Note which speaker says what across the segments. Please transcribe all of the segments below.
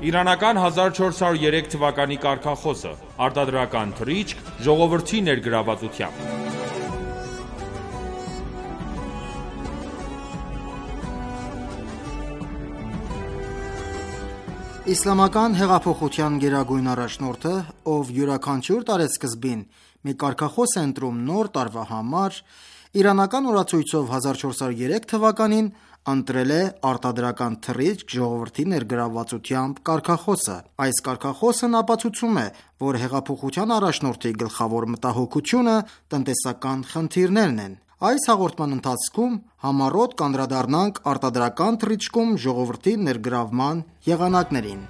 Speaker 1: Իրանական 1403 թվականի կարգախոսը, արտադրական թռիչք ժողովրդի ներգրավվածությամբ։
Speaker 2: Իսլամական հեղափոխության գերագույն առաջնորդը, ով յուրաքանչյուր տարեսկզբին մի կարգախոս է ընտրում նոր տարվա համար, իրանական օրացույցով 1403 թվականին ընտրել է արտադրական թռիչք ժողովրդի ներգրավվածությամբ կարգախոսը։ Այս կարգախոսն ապացուցում է, որ հեղափոխության առաջնորդի գլխավոր մտահոգությունը տնտեսական խնդիրներն են։ Այս հաղորդման ընթացքում համառոտ կանդրադառնանք արտադրական թռիչքում ժողովրդի ներգրավման եղանակներին։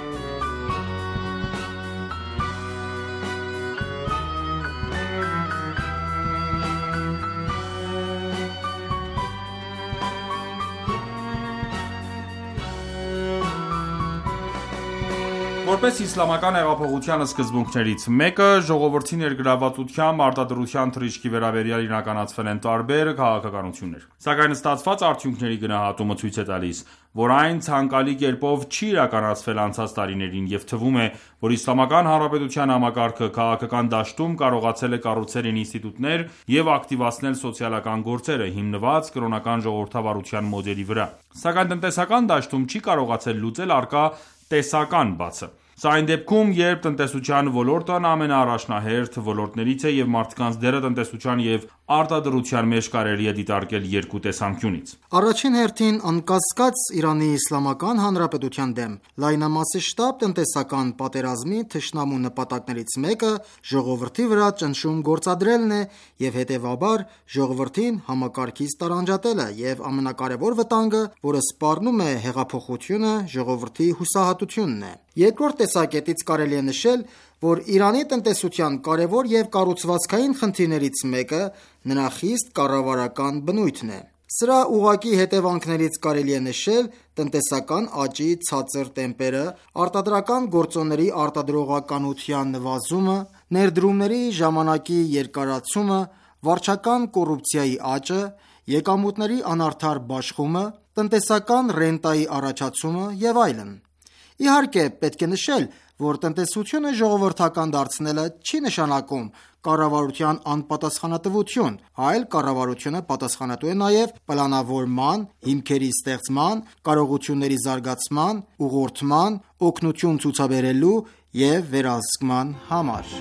Speaker 1: Որպես իսլամական հեղափոխության սկզբունքներից մեկը, ժողովրդի ներգրավվածությամբ արտադրության թռիչքի վերաբերյալ իրականացվել են տարբեր քաղաքականություններ։ Սակայն ստացված արդյունքների գնահատումը ցույց է տալիս, որ այն ցանկալի կերպով չի իրականացվել անցած տարիներին և թվում է, որ Իսլամական Հանրապետության համակարգը քաղաքական դաշտում կարողացել է կառուցել ինստիտուտներ և ակտիվացնել սոցիալական գործերը, հիմնված կրոնական ժողովրդավարության մոդելի վրա։ Սակայն տնտեսական դաշտում չի կարողացել լուծել առկա տեսական բացը։ Սա այն դեպքում, երբ տնտեսության ոլորտն ամենաառաջնահերթ ոլորտներից է և մարդկանց դերը տնտեսության և արտադրության մեջ կարելի է դիտարկել երկու տեսանկյունից։
Speaker 2: Առաջին հերթին, անկասկած, Իրանի Իսլամական Հանրապետության դեմ լայնամասշտաբ տնտեսական պատերազմի թշնամու նպատակներից մեկը ժողովրդի վրա ճնշում գործադրելն է և հետևաբար ժողովրդին համակարգից տարանջատելը և ամենակարևոր վտանգը, որը սպառնում է հեղափոխությունը, ժողովրդի հուսահատությունն է։ Երկրորդ տեսակետից կարելի է նշել, որ Իրանի տնտեսության կարևոր և կառուցվածքային խնդիրներից մեկը նրա խիստ կառավարական բնույթն է։ Սրա ուղղակի հետևանքներից կարելի է նշել տնտեսական աճի ցածր տեմպերը, արտադրական գործոնների արտադրողականության նվազումը, ներդրումների ժամանակի երկարացումը, վարչական կոռուպցիայի աճը, եկամուտների անարդար բաշխումը, տնտեսական ռենտայի առաջացումը և այլն։ Իհարկե, պետք է նշել, որ տնտեսությունը ժողովրդական դարձնելը չի նշանակում կառավարության անպատասխանատվություն, այլ կառավարությունը պատասխանատու է նաև պլանավորման, հիմքերի ստեղծման, կարողությունների զարգացման, ուղղորդման, օգնություն ցուցաբերելու և վերահսկման համար։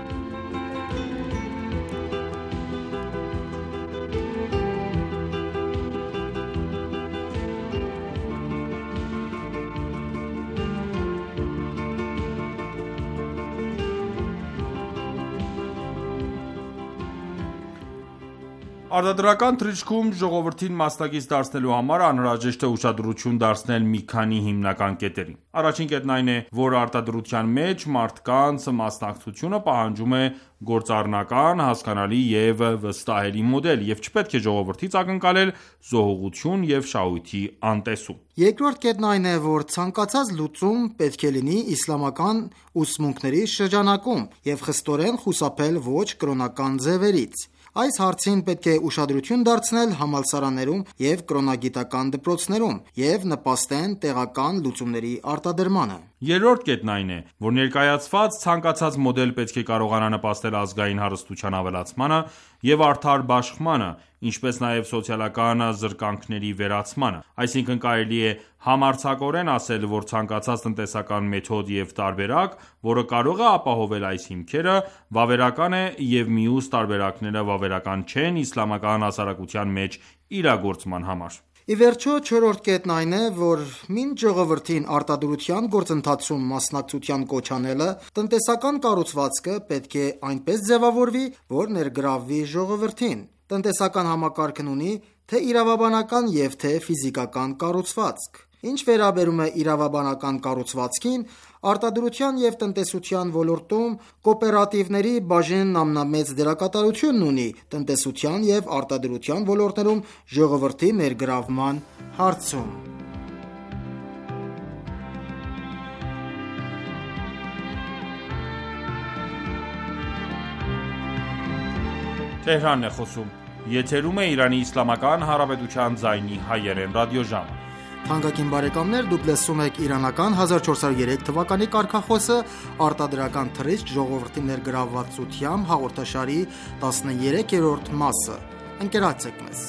Speaker 1: Արտադրական թռիչքում ժողովրդին մասնակից դարձնելու համար անհրաժեշտ է ուշադրություն դարձնել մի քանի հիմնական կետերի։ Առաջին կետն այն է, որ արտադրության մեջ մարդկանց մասնակցությունը պահանջում է գործառնական, հասկանալի և վստահելի մոդել և չպետք է ժողովրդից ակնկալել զոհուղություն և շահույթի անտեսում։
Speaker 2: Երկրորդ կետն այն է, որ ցանկացած լուծում պետք է լինի իսլամական ուսմունքների շրջանակում և խստորեն խուսափել ոչ կրոնական ձևերից։ Այս հարցին պետք է ուշադրություն դարձնել համալսարաններում և կրոնագիտական դպրոցներում և նպաստեն տեղական լուծումների արտադրմանը։
Speaker 1: Երրորդ կետն այն է, որ ներկայացված ցանկացած մոդել պետք է կարողանա նպաստել ազգային հարստության ավելացմանը և արդար բաշխմանը, ինչպես նաև սոցիալական զրկանքների վերացմանը։ Այսինքն կարելի է համարձակորեն ասել, որ ցանկացած տնտեսական մեթոդ և տարբերակ, որը կարող է ապահովել այս հիմքերը, վավերական է և մյուս տարբերակները վավերական չեն իսլամական հասարակության մեջ իրագործման համար։
Speaker 2: Ի վերջո, չորրորդ կետն այն է, որ մինչ ժողովրդին արտադրության գործընթացում մասնակցության կոչ անելը, տնտեսական կառուցվածքը պետք է այնպես ձևավորվի, որ ներգրավվի ժողովրդին։ Տնտեսական համակարգն ունի թե իրավաբանական և թե ֆիզիկական կառուցվածք։ Ինչ վերաբերում է իրավաբանական կառուցվածքին, արտադրության և տնտեսության ոլորտում կոոպերատիվների բաժինն ամենամեծ դերակատարությունն ունի տնտեսության և արտադրության ոլորտներում ժողովրդի ներգրավման հարցում։
Speaker 1: Եթերում է Իրանի Իսլամական Հանրապետության ձայնի հայերեն ռադիոժամը։
Speaker 2: Թանկագին բարեկամներ, դուք լսում եք իրանական 1403 թվականի կարգախոսը արտադրական թռիչք ժողովրդի ներգրավվածությամբ հաղորդաշարի 13-րդ մասը։ Ընկերակցեք մեզ։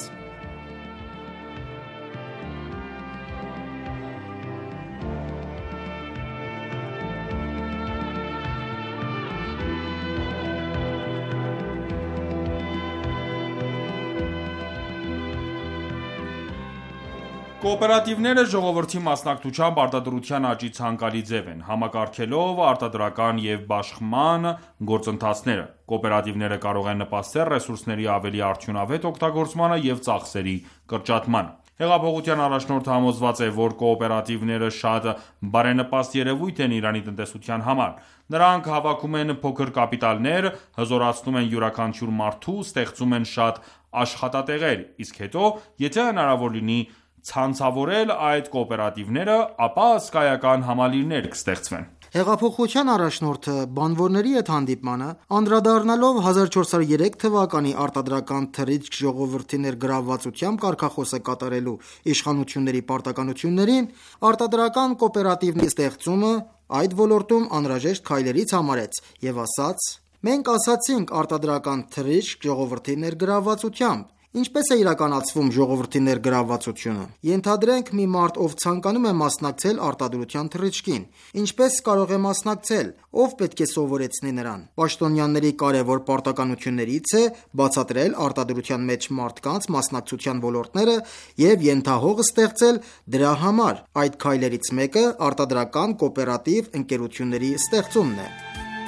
Speaker 1: Կոոպերատիվները ժողովրդի մասնակցությամբ արտադրության աճի ցանկալի ձև են, համակարգելով արտադրական և բաշխման գործընթացները։ Կոոպերատիվները կարող են նպաստել ռեսուրսների ավելի արդյունավետ օգտագործմանը և ծախսերի կրճատմանը։ Հեղափոխության առաջնորդը համոզված է, որ կոոպերատիվները շատ բարենպաստ երևույթ են Իրանի տնտեսության համար։ Նրանք հավաքում են փոքր կապիտալներ, հզորացնում են յուրաքանչյուր մարդու, ստեղծում են շատ աշխատատեղեր, իսկ հետո, եթե հնարավոր լինի ցանցավորել այդ կոոպերատիվները, ապա հսկայական համալիրներ կստեղծվեն։
Speaker 2: Հեղափոխության առաջնորդը բանվորների հետ հանդիպմանը, անդրադառնալով 1403 թվականի արտադրական թռիչք ժողովրդի ներգրավվածությամբ կարգախոսը կատարելու իշխանությունների պարտականություններին, արտադրական կոոպերատիվների ստեղծումը այդ ոլորտում անհրաժեշտ քայլերից համարեց և ասաց. «Մենք ասացինք արտադրական թռիչք ժողովրդի ներգրավվածությամբ։ Ինչպես է իրականացվում ժողովրդի ներգրավվածությունը։ Ենթադրենք մի մարդ, ով ցանկանում է մասնակցել արտադրության թռիչքին։ Ինչպես կարող է մասնակցել, ով պետք է սովորեցնի նրան։ Պաշտոնյաների կարևոր պարտականություններից է բացատրել արտադրության մեջ մարդկանց մասնակցության ոլորտները և ենթահող ստեղծել դրա համար։ Այդ քայլերից մեկը արտադրական կոոպերատիվ ընկերությունների ստեղծումն է»։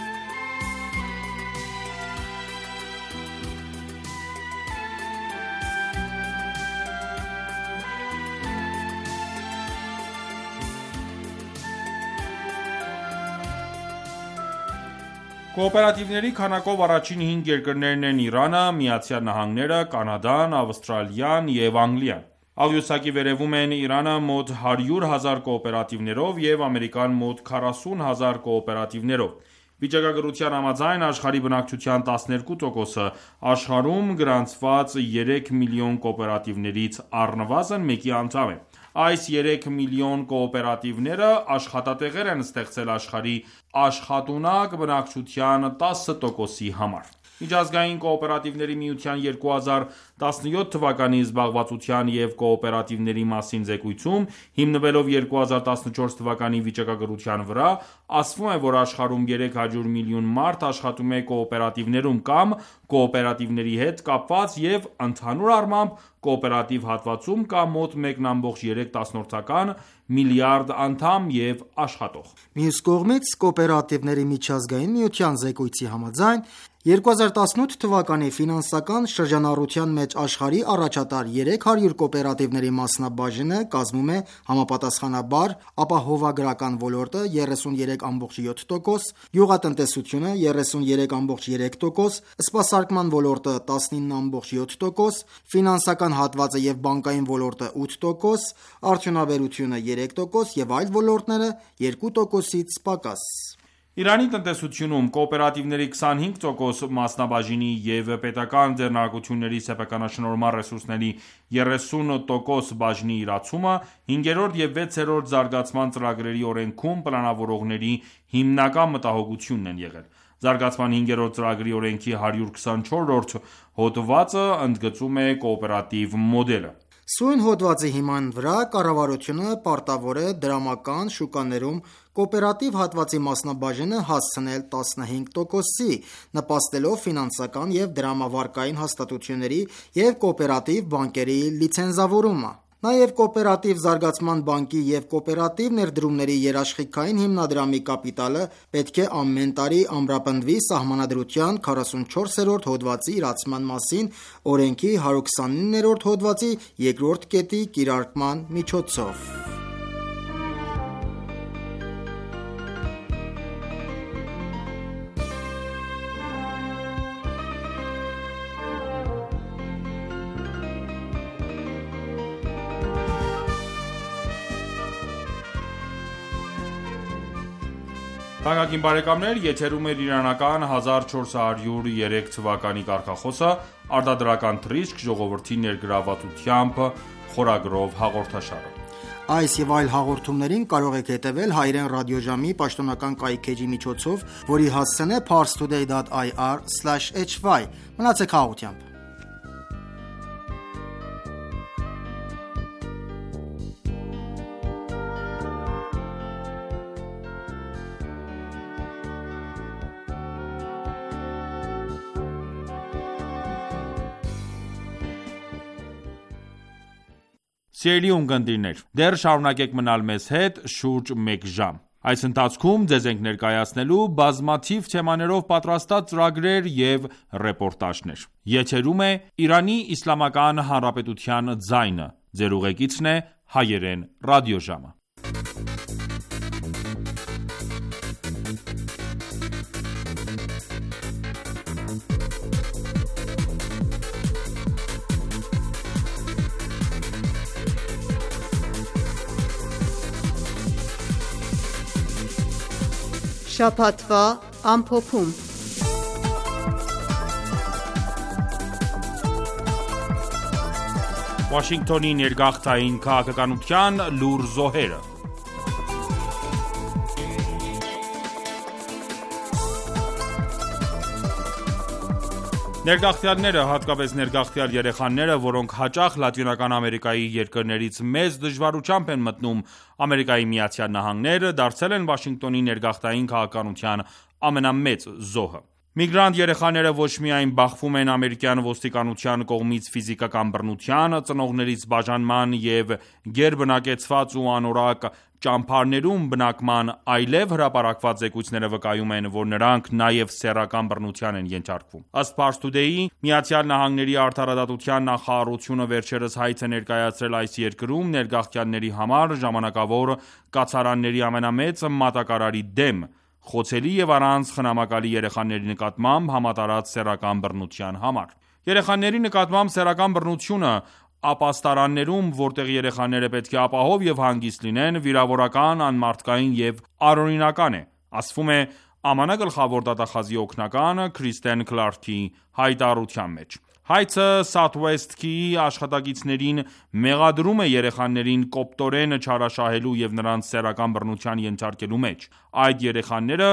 Speaker 1: Կոոպերատիվների քանակով առաջին 5 երկրներն են Իրանը, ԱՄՆ-ը, Կանադան, Ավստրալիան և Անգլիան։ Աղյուսակի վերևում են Իրանը մոտ 100,000 կոոպերատիվներով և Ամերիկան մոտ 40,000 կոոպերատիվներով։ Վիճակագրության համաձայն, աշխարհի բնակչության 12%-ը աշխարհում գրանցված 3 միլիոն կոոպերատիվներից առնվազն մեկի անդամ է։ Այս 3 միլիոն կոոպերատիվները աշխատատեղեր են ստեղծել աշխարհի աշխատունակ բնակչության 10%-ի համար։ Միջազգային կոոպերատիվների միության 2017 թվականի զբաղվածության և կոոպերատիվների մասին զեկույցում, հիմնվելով 2014 թվականի վիճակագրության վրա, ասվում է, որ աշխարհում 300 միլիոն մարդ աշխատում է կոոպերատիվներում կամ կոոպերատիվների հետ կապված և ընդհանուր առմամբ կոոպերատիվ հատվածում կա մոտ 1,3 միլիարդ անդամ և աշխատող։
Speaker 2: Մյուս կողմից, կոոպերատիվների միջազգային միության զեկույցի համաձայն, 2018 թվականի ֆինանսական շրջանառության մեջ աշխարհի առաջատար 300 կոոպերատիվների մասնաբաժինը կազմում է համապատասխանաբար ապահովագրական ոլորտը 33,7%, գյուղատնտեսությունը 33,3%, սպասարկման ոլորտը 19,7%, ֆինանսական հատվածը և բանկային ոլորտը 8%, արդյունաբերությունը 3% և այլ ոլորտները 2%-ից պակաս։
Speaker 1: Իրանի տնտեսությունում կոոպերատիվների 25% մասնաբաժինի և պետական ձեռնարկությունների սեփականաշնորհման ռեսուրսների 30% բաժնի իրացումը 5-րդ և 6-րդ զարգացման ծրագրերի օրենքում պլանավորողների հիմնական մտահոգությունն են եղել։ Զարգացման 5-րդ ծրագրի օրենքի 124-րդ հոդվածը ընդգծում է կոոպերատիվ մոդելը։
Speaker 2: Սույն հոդվածի հիման վրա կառավարությունը պարտավոր է դրամական շուկաներում կոոպերատիվ հատվածի մասնաբաժինը հասցնել 15%-ի, նպաստելով ֆինանսական և դրամավարկային հաստատությունների և կոոպերատիվ բանկերի լիցենզավորումը։ Նաև Կոոպերատիվ զարգացման բանկի և կոոպերատիվ ներդրումների երաշխիքային հիմնադրամի կապիտալը պետք է ամեն տարի ամրապնդվի Սահմանադրության 44-րդ հոդվածի իրացման մասին օրենքի 129-րդ հոդվածի 2-րդ կետի կիրարկման միջոցով։
Speaker 1: Թանկագին բարեկամներ, եթերում է իրանական 1403 թվականի կարգախոսը «Արտադրական թռիչք ժողովրդի ներգրավվածությամբ» խորագրով հաղորդաշարը։
Speaker 2: Այս եւ այլ հաղորդումներին կարող եք հետևել հայրեն ռադիոժամի պաշտոնական կայքէջի միջոցով, որի հասցեն է parstoday.ir/hy։ Մնացեք հաղորդությամբ։
Speaker 1: Սիրելի ունկնդիրներ, դեռ շարունակեք մնալ մեզ հետ շուրջ 1 ժամ։ Այս ընթացքում ձեզ ենք ներկայացնելու բազմաթիվ թեմաներով պատրաստած ծրագրեր և ռեպորտաժներ։ Եթերում է Իրանի Իսլամական Հանրապետության ձայնը։ Ձեր ուղեկիցն է հայերեն ռադիոժամը։
Speaker 3: Շաբաթվա ամփոփում։
Speaker 1: Վաշինգտոնի ներգաղթային քաղաքականության լուր զոհերը։ Ներգաղթյալները, հատկապես ներգաղթյալ երեխաները, որոնք հաճախ Լատինական Ամերիկայի երկրներից մեծ դժվարությամբ են մտնում Ամերիկայի Միացյալ Նահանգներ, դարձել են Վաշինգտոնի ներգաղթային քաղաքականության ամենամեծ զոհը։ Միգրանտ երեխաները ոչ միայն բախվում են ամերիկյան ոստիկանության կողմից ֆիզիկական բռնության, ծնողներից բաժանման և գերբնակեցված ու անորակ ճամբարներում բնակման, այլև հրապարակված զեկույցները վկայում են, որ նրանք նաև սեռական բռնության են ենթարկվում։ Ըստ Pars Today-ի, Միացյալ Նահանգների արդարադատության նախարարությունը վերջերս հայց է ներկայացրել այս երկրում ներգաղթյալների համար ժամանակավոր կացարանների ամենամեծ մատակարարի դեմ, խոցելի և առանց խնամակալի երեխաների նկատմամբ համատարած սեռական բռնության համար։ Երեխաների նկատմամբ սեռական բռնությունը ապաստարաններում, որտեղ երեխաները պետք է ապահով և հանգիստ լինեն, վիրավորական, անմարդկային և առօրինական է, ասվում է ԱՄՆ գլխավոր դատախազի օգնական Քրիստեն Քլարքի հայտարարության մեջ։ Հայցը Southwest-ի աշխատակիցներին մեղադրում է երեխաներին կոպտորեն չարաշահելու և նրանց սեռական բռնության ենթարկելու մեջ։ Այդ երեխաները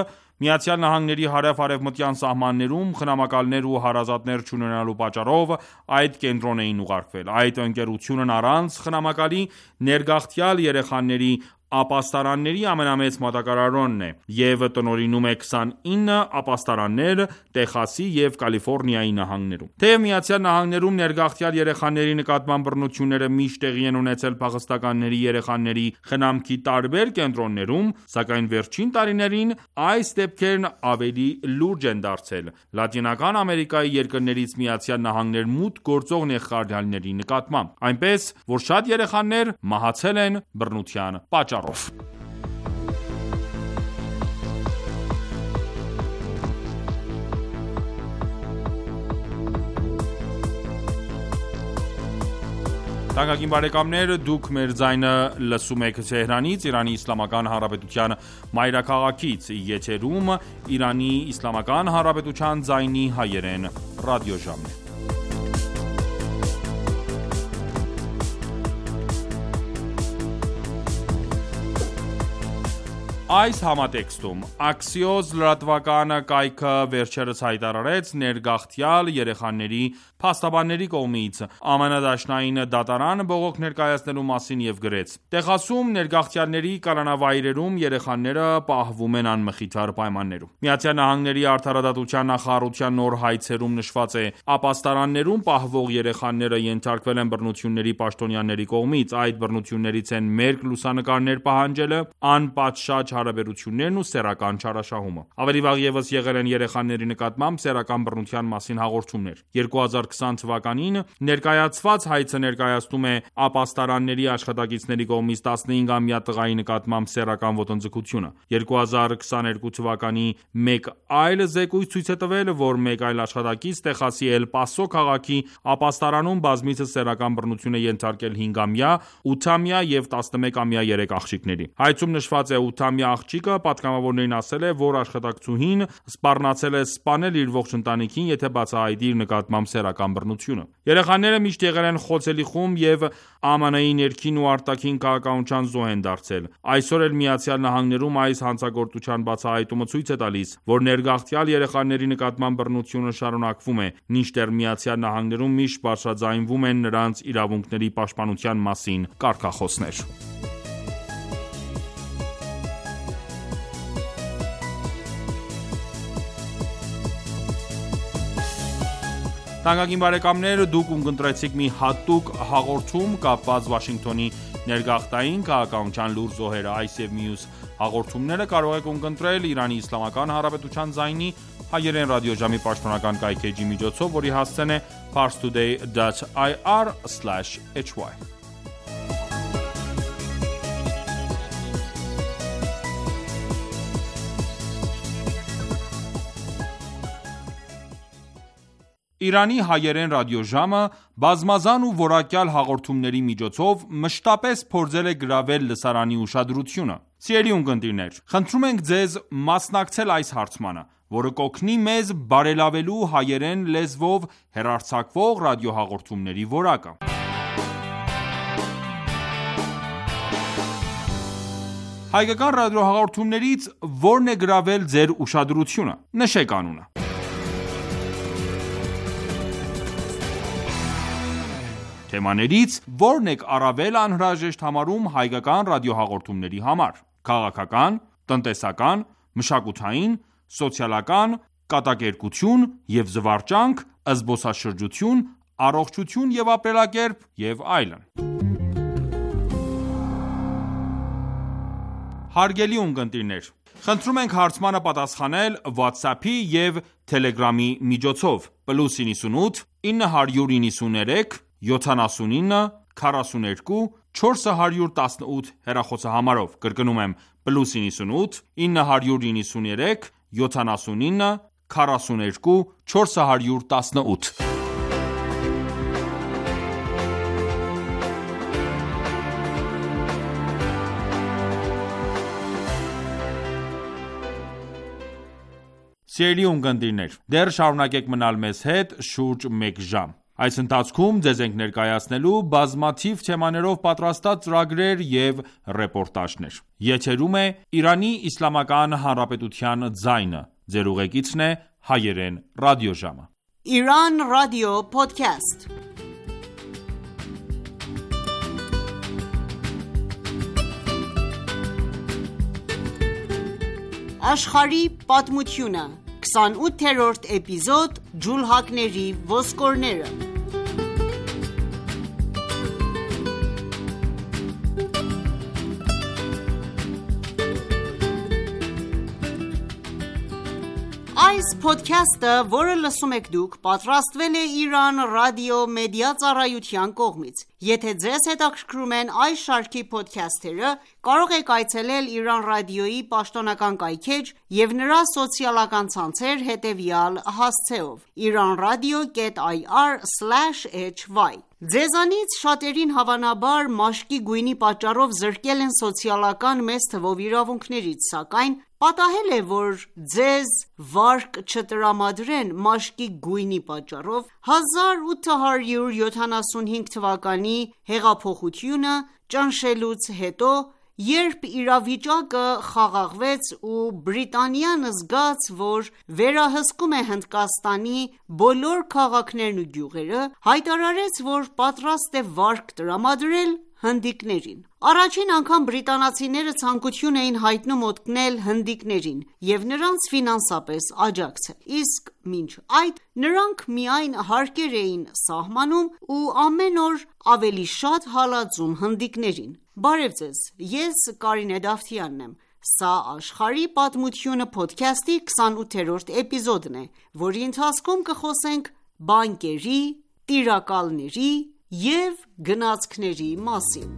Speaker 1: ԱՄՆ-ի հարավ-արևմտյան սահմաններում խնամակալներ ու հարազատներ չունենալու պատճառով այդ կենտրոն էին ուղարկվել։ Այդ ընկերությունն առանց խնամակալի ներգաղթյալ երեխաների ապաստարանների ամենամեծ մատակարարոնն է և տնօրինում է 29 ապաստարաններ Տեխասի և Կալիֆոռնիայի նահանգներում։ Թեև Միացյալ Նահանգներում ներգաղթյալ երեխաների նկատմամբ բռնությունները միշտ տեղի են ունեցել փախստականների երեխաների խնամքի տարբեր կենտրոններում, սակայն վերջին տարիներին այս դեպքերն ավելի լուրջ են դարձել Լատինական Ամերիկայի երկրներից Միացյալ Նահանգներ մուտք գործող ներգաղթյալների նկատմամբ, այնպես որ շատ երեխաներ մահացել են բռնության պատճառով։ Թանկագին բարեկամներ, դուք մեր ձայնը լսում եք Թեհրանից, Իրանի Իսլամական Հանրապետության մայրաքաղաքից, եթերում Իրանի Իսլամական Հանրապետության ձայնի հայերեն ռադիոժամն է։ Այս համատեքստում Axios լրատվական կայքը վերջերս հայտարարեց ներգաղթյալ երեխաների փաստաբանների կողմից ԱՄՆ դաշնային դատարան բողոք ներկայացնելու մասին և գրեց. Տեխասում ներգաղթյալների կալանավայրերում երեխաները պահվում են անմխիթար պայմաններում։ ԱՄՆ-ի արդարադատության նախարարության նոր հայցերում նշված է. ապաստարաններում պահվող երեխաները ենթարկվել են բռնությունների պաշտոնյաների կողմից, այդ բռնություններից են մերկ լուսանկարներ պահանջելը, անպատշաճ հարաբերություններն ու սեռական չարաշահումը։ Ավելի վաղ ևս եղել են երեխաների նկատմամբ սեռական բռնության մասին հաղորդումներ։ 2020 թվականին ներկայացված հայցը ներկայացնում է ապաստարանների աշխատակիցների կողմից 15-ամյա տղայի նկատմամբ սեռական ոտնձգությունը։ 2022 թվականի մեկ այլ զեկույց ցույց է տվել, որ մեկ այլ աշխատակից Տեխասի Էլ Պասո քաղաքի ապաստարանում բազմիցս սեռական բռնություն է ենթարկել 5-ամյա, 8-ամյա և 11-ամյա երեք աղջիկների։ Հայցում նշված է 8-ամյա աղջիկը պատգամավորներին ասել է, որ աշխատակցուհին սպառնացել է սպանել իր ողջ ընտանիքին, եթե բացահայտի իր նկատմամբ սեռական բռնությունը։ Երեխաները միշտ եղել են խոցելի խումբ և ԱՄՆ-ի ներքին ու արտաքին քաղաքականության զոհ են դարձել։ Այսօր էլ ԱՄՆ-ում այս հանցագործության բացահայտումը ցույց է տալիս, որ ներգաղթյալ երեխաների նկատմամբ բռնությունը շարունակվում է, մինչդեռ ԱՄՆ-ում միշտ բարձրաձայնվում են նրանց իրավունքների պաշտպանության մասին կարգախոսներ։ Թանկագին բարեկամներ, դուք ունկնդրեցիք մի հատուկ հաղորդում կապված Վաշինգտոնի ներգաղթային քաղաքականության լուրջ զոհերը։ Այս և մյուս հաղորդումները կարող եք ունկնդրել Իրանի Իսլամական Հանրապետության ձայնի հայերեն ռադիոժամի պաշտոնական կայքէջի միջոցով, որի հասցեն է parstoday.ir/hy Իրանի հայերեն ռադիոժամը բազմազան ու որակյալ հաղորդումների միջոցով մշտապես փորձել է գրավել լսարանի ուշադրությունը։ Սիրելի ունկնդիրներ, խնդրում ենք ձեզ մասնակցել այս հարցմանը, որը կօգնի մեզ բարելավելու հայերեն լեզվով հեռարձակվող ռադիոհաղորդումների որակը։ Հայկական ռադիոհաղորդումներից ո՞րն է գրավել ձեր ուշադրությունը։ Նշեք անունը։ Թեմաներից ո՞րն եք առավել անհրաժեշտ համարում հայկական ռադիոհաղորդումների համար՝ քաղաքական, տնտեսական, մշակութային, սոցիալական, կատակերգություն և զվարճանք, զբոսաշրջություն, առողջություն և ապրելակերպ և այլն։ Հարգելի ունկնդիրներ, խնդրում ենք հարցմանը պատասխանել WhatsApp-ի և Telegram-ի միջոցով +98 993 79 42 418 հեռախոսահամարով։ Կրկնում եմ +98 993 79 42 418 Սիրելի ունկնդիրներ, դեռ շարունակեք մնալ մեզ հետ շուրջ 1 ժամ։ Այս ընթացքում ձեզ ենք ներկայացնելու բազմաթիվ թեմաներով պատրաստած ծրագրեր և ռեպորտաժներ։ Եթերում է Իրանի Իսլամական Հանրապետության ձայնը։ Ձեր ուղեկիցն է հայերեն ռադիոժամը։
Speaker 3: Iran Radio Podcast Աշխարհի պատմությունը 28-րդ էպիզոդ Ջուլհակների ոսկորները Այս փոդքասթը, որը լսում եք դուք, պատրաստվել է Iran Radio Media ծառայության կողմից։ Եթե ձեզ հետաքրքրում են այս շարքի փոդքասթերը, կարող եք այցելել Iran Radio-ի պաշտոնական կայքէջ և նրա սոցիալական ցանցեր հետևյալ հասցեով՝ iranradio.ir/hy Ձեզանից շատերին հավանաբար մաշկի գույնի պատճառով զրկել են սոցիալական մեծ թվով իրավունքներից, սակայն պատահել է, որ ձեզ վարկ չտրամադրեն մաշկի գույնի պատճառով 1875 թվականի հեղափոխությունը ճնշելուց հետո, երբ իրավիճակը խաղաղվեց ու Բրիտանիան զգաց, որ վերահսկում է Հնդկաստանի բոլոր քաղաքներն ու գյուղերը, հայտարարեց, որ պատրաստ է վարկ տրամադրել հնդիկներին։ Առաջին անգամ բրիտանացիները ցանկություն էին հայտնում օգնել հնդիկներին և նրանց ֆինանսապես աջակցել, իսկ մինչ այդ նրանք միայն հարկեր էին սահմանում ու ամեն օր ավելի շատ հալածում հնդիկներին։ Բարև ձեզ, ես Կարինե Դավթյանն եմ։ Սա «Աշխարհի պատմությունը» փոդքասթի 28-րդ էպիզոդն է, որի ընթացքում կխոսենք բանկերի, տիրակալների և գնացքների մասին։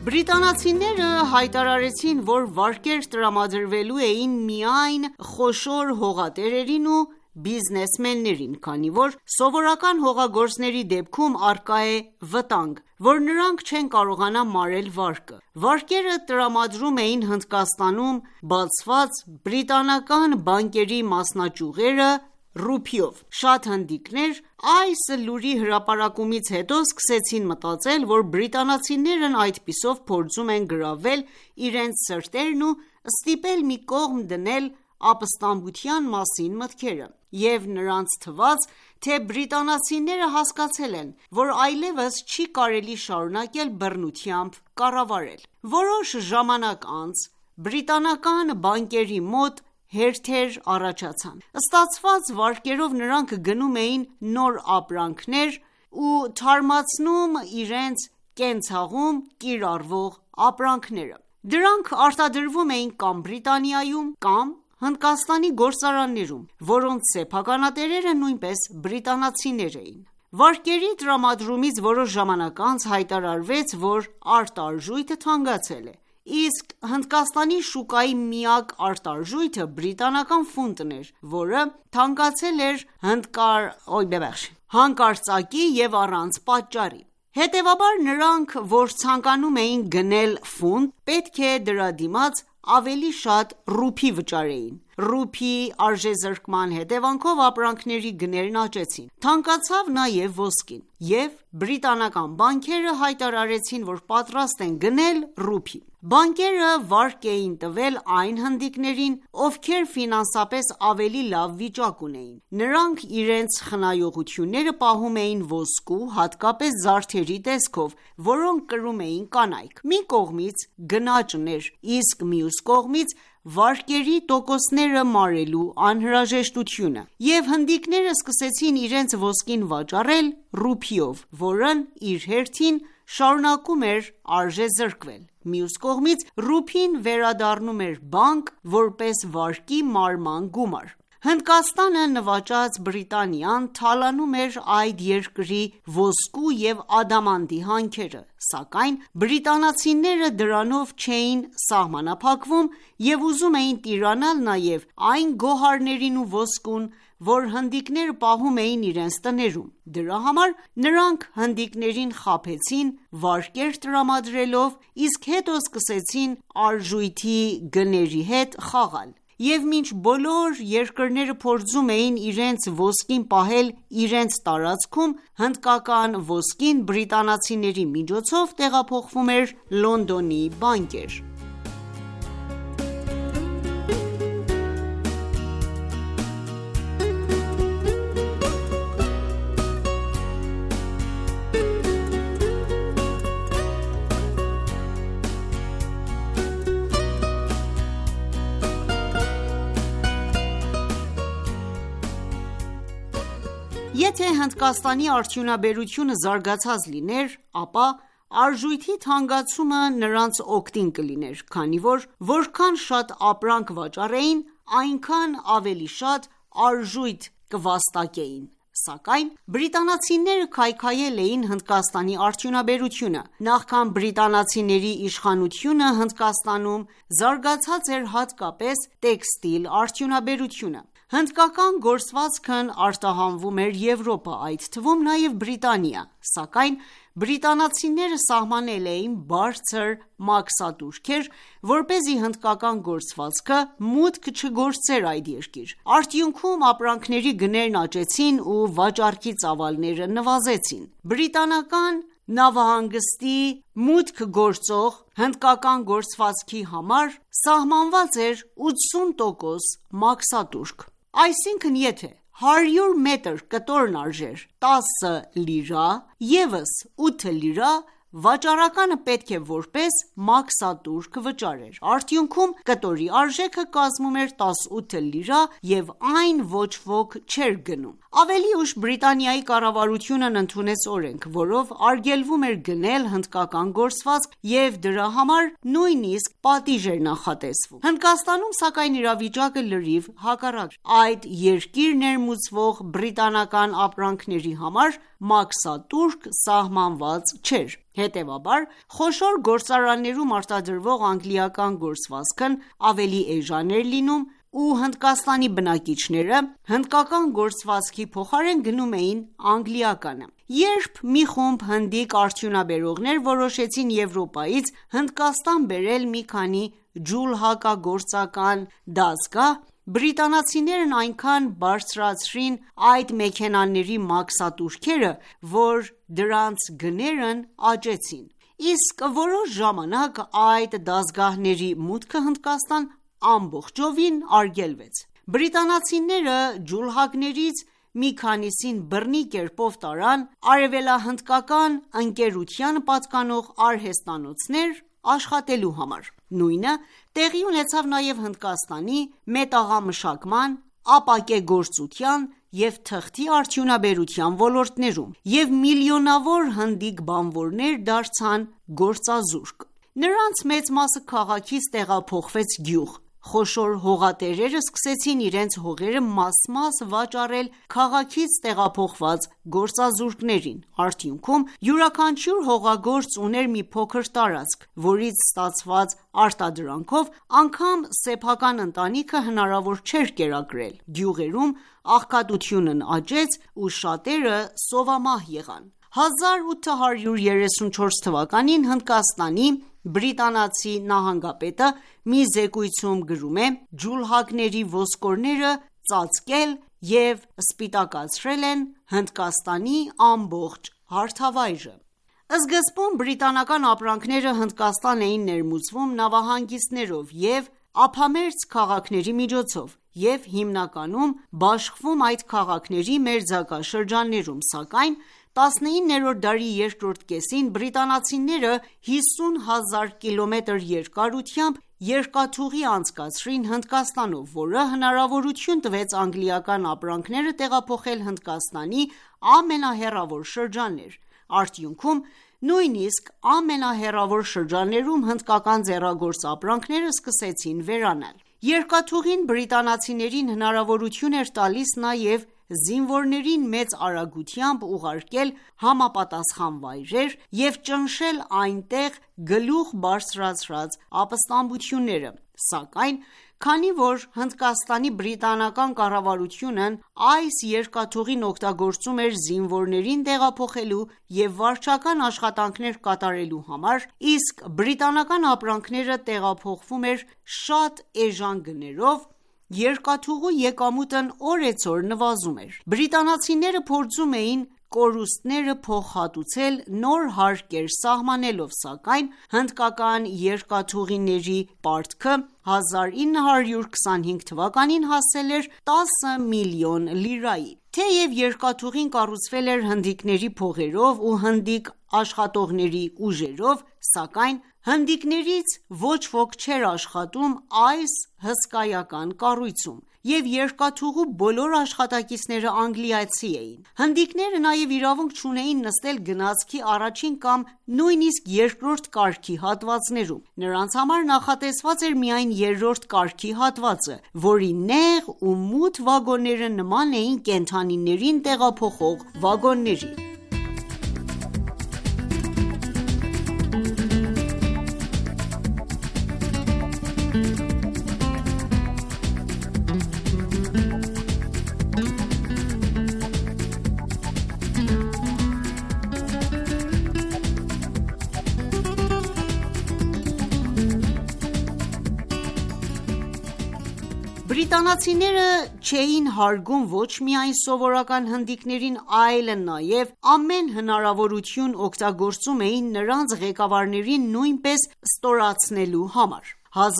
Speaker 3: Բրիտանացիները հայտարարեցին, որ վարկեր տրամադրվելու էին միայն խոշոր հողատերերին ու բիզնեսմեններին, քանի որ սովորական հողագործների դեպքում առկա է վտանգ, որ նրանք չեն կարողանա մարել վարկը։ Վարկերը տրամադրում էին Հնդկաստանում բացված բրիտանական բանկերի մասնաճյուղերը ռուփիով։ Շատ հնդիկներ այս լուրի հրապարակումից հետո սկսեցին մտածել, որ բրիտանացիներն այդպիսով փորձում են գրավել իրենց սրտերն ու ստիպել մի կողմ դնել ապստամբության մասին մտքերը, և նրանց թվաց, թե բրիտանացիները հասկացել են, որ այլևս չի կարելի շարունակել բռնությամբ կառավարել։ Որոշ ժամանակ անց բրիտանական բանկերի մոտ հերթեր առաջացան։ Ստացված վարկերով նրանք գնում էին նոր ապրանքներ ու թարմացնում իրենց կենցաղում կիրառվող ապրանքները։ Դրանք արտադրվում էին կամ Բրիտանիայում, կամ Հնդկաստանի գործարաններում, որոնց սեփականատերերը նույնպես բրիտանացիներ էին։ Վարկերի տրամադրումից որոշ ժամանակ անց հայտարարվեց, որ արտարժույթը թանկացել է, իսկ Հնդկաստանի շուկայի միակ արտարժույթը բրիտանական ֆունտն էր, որը թանկացել էր հանկարծակի և առանց պատճառի։ Հետևաբար նրանք, որ ցանկանում էին գնել ֆունտ, պետք է դրա դիմաց ավելի շատ ռուփի վճարեին։ Ռուփի արժեզրկման հետևանքով ապրանքների գներն աճեցին։ Թանկացավ նաև ոսկին, և բրիտանական բանկերը հայտարարեցին, որ պատրաստ են գնել ռուփի։ Բանկերը վարկ էին տվել այն հնդիկներին, ովքեր ֆինանսապես ավելի լավ վիճակ ունեին։ Նրանք իրենց խնայողությունները պահում էին ոսկու, հատկապես զարդերի տեսքով, որոնք կրում էին կանայք։ Մի կողմից գնաճն էր, իսկ մյուս կողմից վարկերի տոկոսները մարելու անհրաժեշտությունը, և հնդիկները սկսեցին իրենց ոսկին վաճառել ռուփիով, որն իր հերթին շարունակում էր արժեզրկվել։ Մյուս կողմից ռուփին վերադառնում էր բանկ որպես վարկի մարման գումար։ Հնդկաստանը նվաճած Բրիտանիան թալանում էր այդ երկրի ոսկու և ադամանդի հանքերը, սակայն բրիտանացիները դրանով չէին սահմանափակվում և ուզում էին տիրանալ նաև այն գոհարներին ու ոսկուն, որ հնդիկները պահում էին իրենց տներում։ Դրա համար նրանք հնդիկներին խաբեցին վարկեր տրամադրելով, իսկ հետո սկսեցին արժույթի գների հետ խաղալ։ Եվ մինչ բոլոր երկրները փորձում էին իրենց ոսկին պահել իրենց տարածքում, հնդկական ոսկին բրիտանացիների միջոցով տեղափոխվում էր Լոնդոնի բանկեր։ Եթե Հնդկաստանի արդյունաբերությունը զարգացած լիներ, ապա արժույթի թանկացումը նրանց օգտին կլիներ, քանի որ որքան շատ ապրանք վաճառեին, այնքան ավելի շատ արժույթ կվաստակեին։ Սակայն բրիտանացիները քայքայել էին Հնդկաստանի արդյունաբերությունը։ Նախքան բրիտանացիների իշխանությունը Հնդկաստանում զարգացած էր հատկապես տեքստիլ արդյունաբերությունը։ Հնդկական գործվածքն արտահանվում էր Եվրոպա, այդ թվում նաև Բրիտանիա, սակայն բրիտանացիները սահմանել էին բարձր մաքսատուրքեր, որպեսզի հնդկական գործվածքը մուտք չգործեր այդ երկիր։ Արդյունքում ապրանքների գներն աճեցին ու վաճառքի ծավալները նվազեցին։ Բրիտանական նավահանգստի մուտք գործող հնդկական գործվածքի համար սահմանված էր 80% մաքսատուրք։ Այսինքն, եթե 100 մետր կտորն արժեր 10 լիրա, ևս 8 լիրա վաճառականը պետք է որպես մաքսատուրք վճարեր։ Արդյունքում կտորի արժեքը կազմում էր 18 լիրա և այն ոչ ոք չէր գնում։ Ավելի ուշ Բրիտանիայի կառավարությունն ընդունեց օրենք, որով արգելվում էր գնել հնդկական գործվածք և դրա համար նույնիսկ պատիժ էր նախատեսվում։ Հնդկաստանում, սակայն, իրավիճակը լրիվ հակառակ էր։ Այդ երկիր ներմուծվող բրիտանական ապրանքների համար մաքսատուրք սահմանված չէր։ Հետևաբար, խոշոր գործարաններում արտադրվող անգլիական գործվածքն ավելի էժան էր լինում ու Հնդկաստանի բնակիչները հնդկական գործվածքի փոխարեն գնում էին անգլիականը։ Երբ մի խումբ հնդիկ արդյունաբերողներ որոշեցին Եվրոպայից Հնդկաստան բերել մի քանի ջուլհակագործական դասգահ, բրիտանացիներն այնքան բարձրացրին այդ մեքենաների մաքսատուրքերը, որ դրանց գներն աճեցին։ Իսկ որոշ ժամանակ այդ դասգահների մուտքը Հնդկաստան ամբողջովին արգելվեց։ Բրիտանացիները ջուլհակներից մի քանիսին բռնի կերպով տարան արևելահնդկական ընկերությանը պատկանող արհեստանոցներ աշխատելու համար։ Նույնը տեղի ունեցավ նաև Հնդկաստանի մետաղամշակման, ապակեգործության և թղթի արդյունաբերության ոլորտներում, և միլիոնավոր հնդիկ բանվորներ դարձան գործազուրկ։ Նրանց մեծ մասը քաղաքից տեղափոխվեց գյուղ։ Խոշոր հողատերերը սկսեցին իրենց հողերը մաս-մաս վաճառել քաղաքից տեղափոխված գործազուրկներին։ Արդյունքում յուրաքանչյուր հողագործ ուներ մի փոքր տարածք, որից ստացված արտադրանքով անգամ սեփական ընտանիքը հնարավոր չէր կերակրել։ Գյուղերում աղքատությունն աճեց ու շատերը սովամահ եղան։ 1834 թվականին Հնդկաստանի բրիտանացի նահանգապետը մի զեկույցում գրում է. «Ջուլհակների ոսկորները ծածկել և սպիտակացրել են Հնդկաստանի ամբողջ հարթավայրը»։ Սկզբում բրիտանական ապրանքները Հնդկաստան էին ներմուծվում նավահանգիստներով և ափամերձ քաղաքների միջոցով և հիմնականում բաշխվում այդ քաղաքների մերձակա շրջաններում, սակայն 19-րդ դարի երկրորդ կեսին բրիտանացիները 50,000 կիլոմետր երկարությամբ երկաթուղի անցկացրին Հնդկաստանով, որը հնարավորություն տվեց անգլիական ապրանքները տեղափոխել Հնդկաստանի ամենահեռավոր շրջաններ։ Արդյունքում նույնիսկ ամենահեռավոր շրջաններում հնդկական ձեռագործ ապրանքները սկսեցին վերանալ։ Երկաթուղին բրիտանացիներին հնարավորություն էր տալիս նաև զինվորներին մեծ արագությամբ ուղարկել համապատասխան վայրեր և ճնշել այնտեղ գլուխ բարձրացրած ապստամբությունները, սակայն քանի որ Հնդկաստանի բրիտանական կառավարությունն այս երկաթուղին օգտագործում էր զինվորներին տեղափոխելու և վարչական աշխատանքներ կատարելու համար, իսկ բրիտանական ապրանքները տեղափոխվում էր շատ էժան գներով, երկաթուղու եկամուտն օրեցօր նվազում էր։ Բրիտանացիները փորձում էին կորուստները փոխհատուցել նոր հարկեր սահմանելով, սակայն հնդկական երկաթուղիների պարտքը 1925 թվականին հասել էր 10 միլիոն լիրայի։ Թեև երկաթուղին կառուցվել էր հնդիկների փողերով ու հնդիկ աշխատողների ուժերով, սակայն հնդիկներից ոչ ոք չէր աշխատում այս հսկայական կառույցում, և երկաթուղու բոլոր աշխատակիցները անգլիացի էին։ Հնդիկները նաև իրավունք չունեին նստել գնացքի առաջին կամ նույնիսկ երկրորդ կարգի հատվածներում։ Նրանց համար նախատեսված էր միայն երրորդ կարգի հատվածը, որի նեղ ու մութ վագոնները նման էին կենդանիներին տեղափոխող վագոնների։ Բրիտանացիները չէին հարգում ոչ միայն սովորական հնդիկներին, այլ նաև ամեն հնարավորություն օգտագործում էին նրանց ղեկավարներին նույնպես ստորացնելու համար։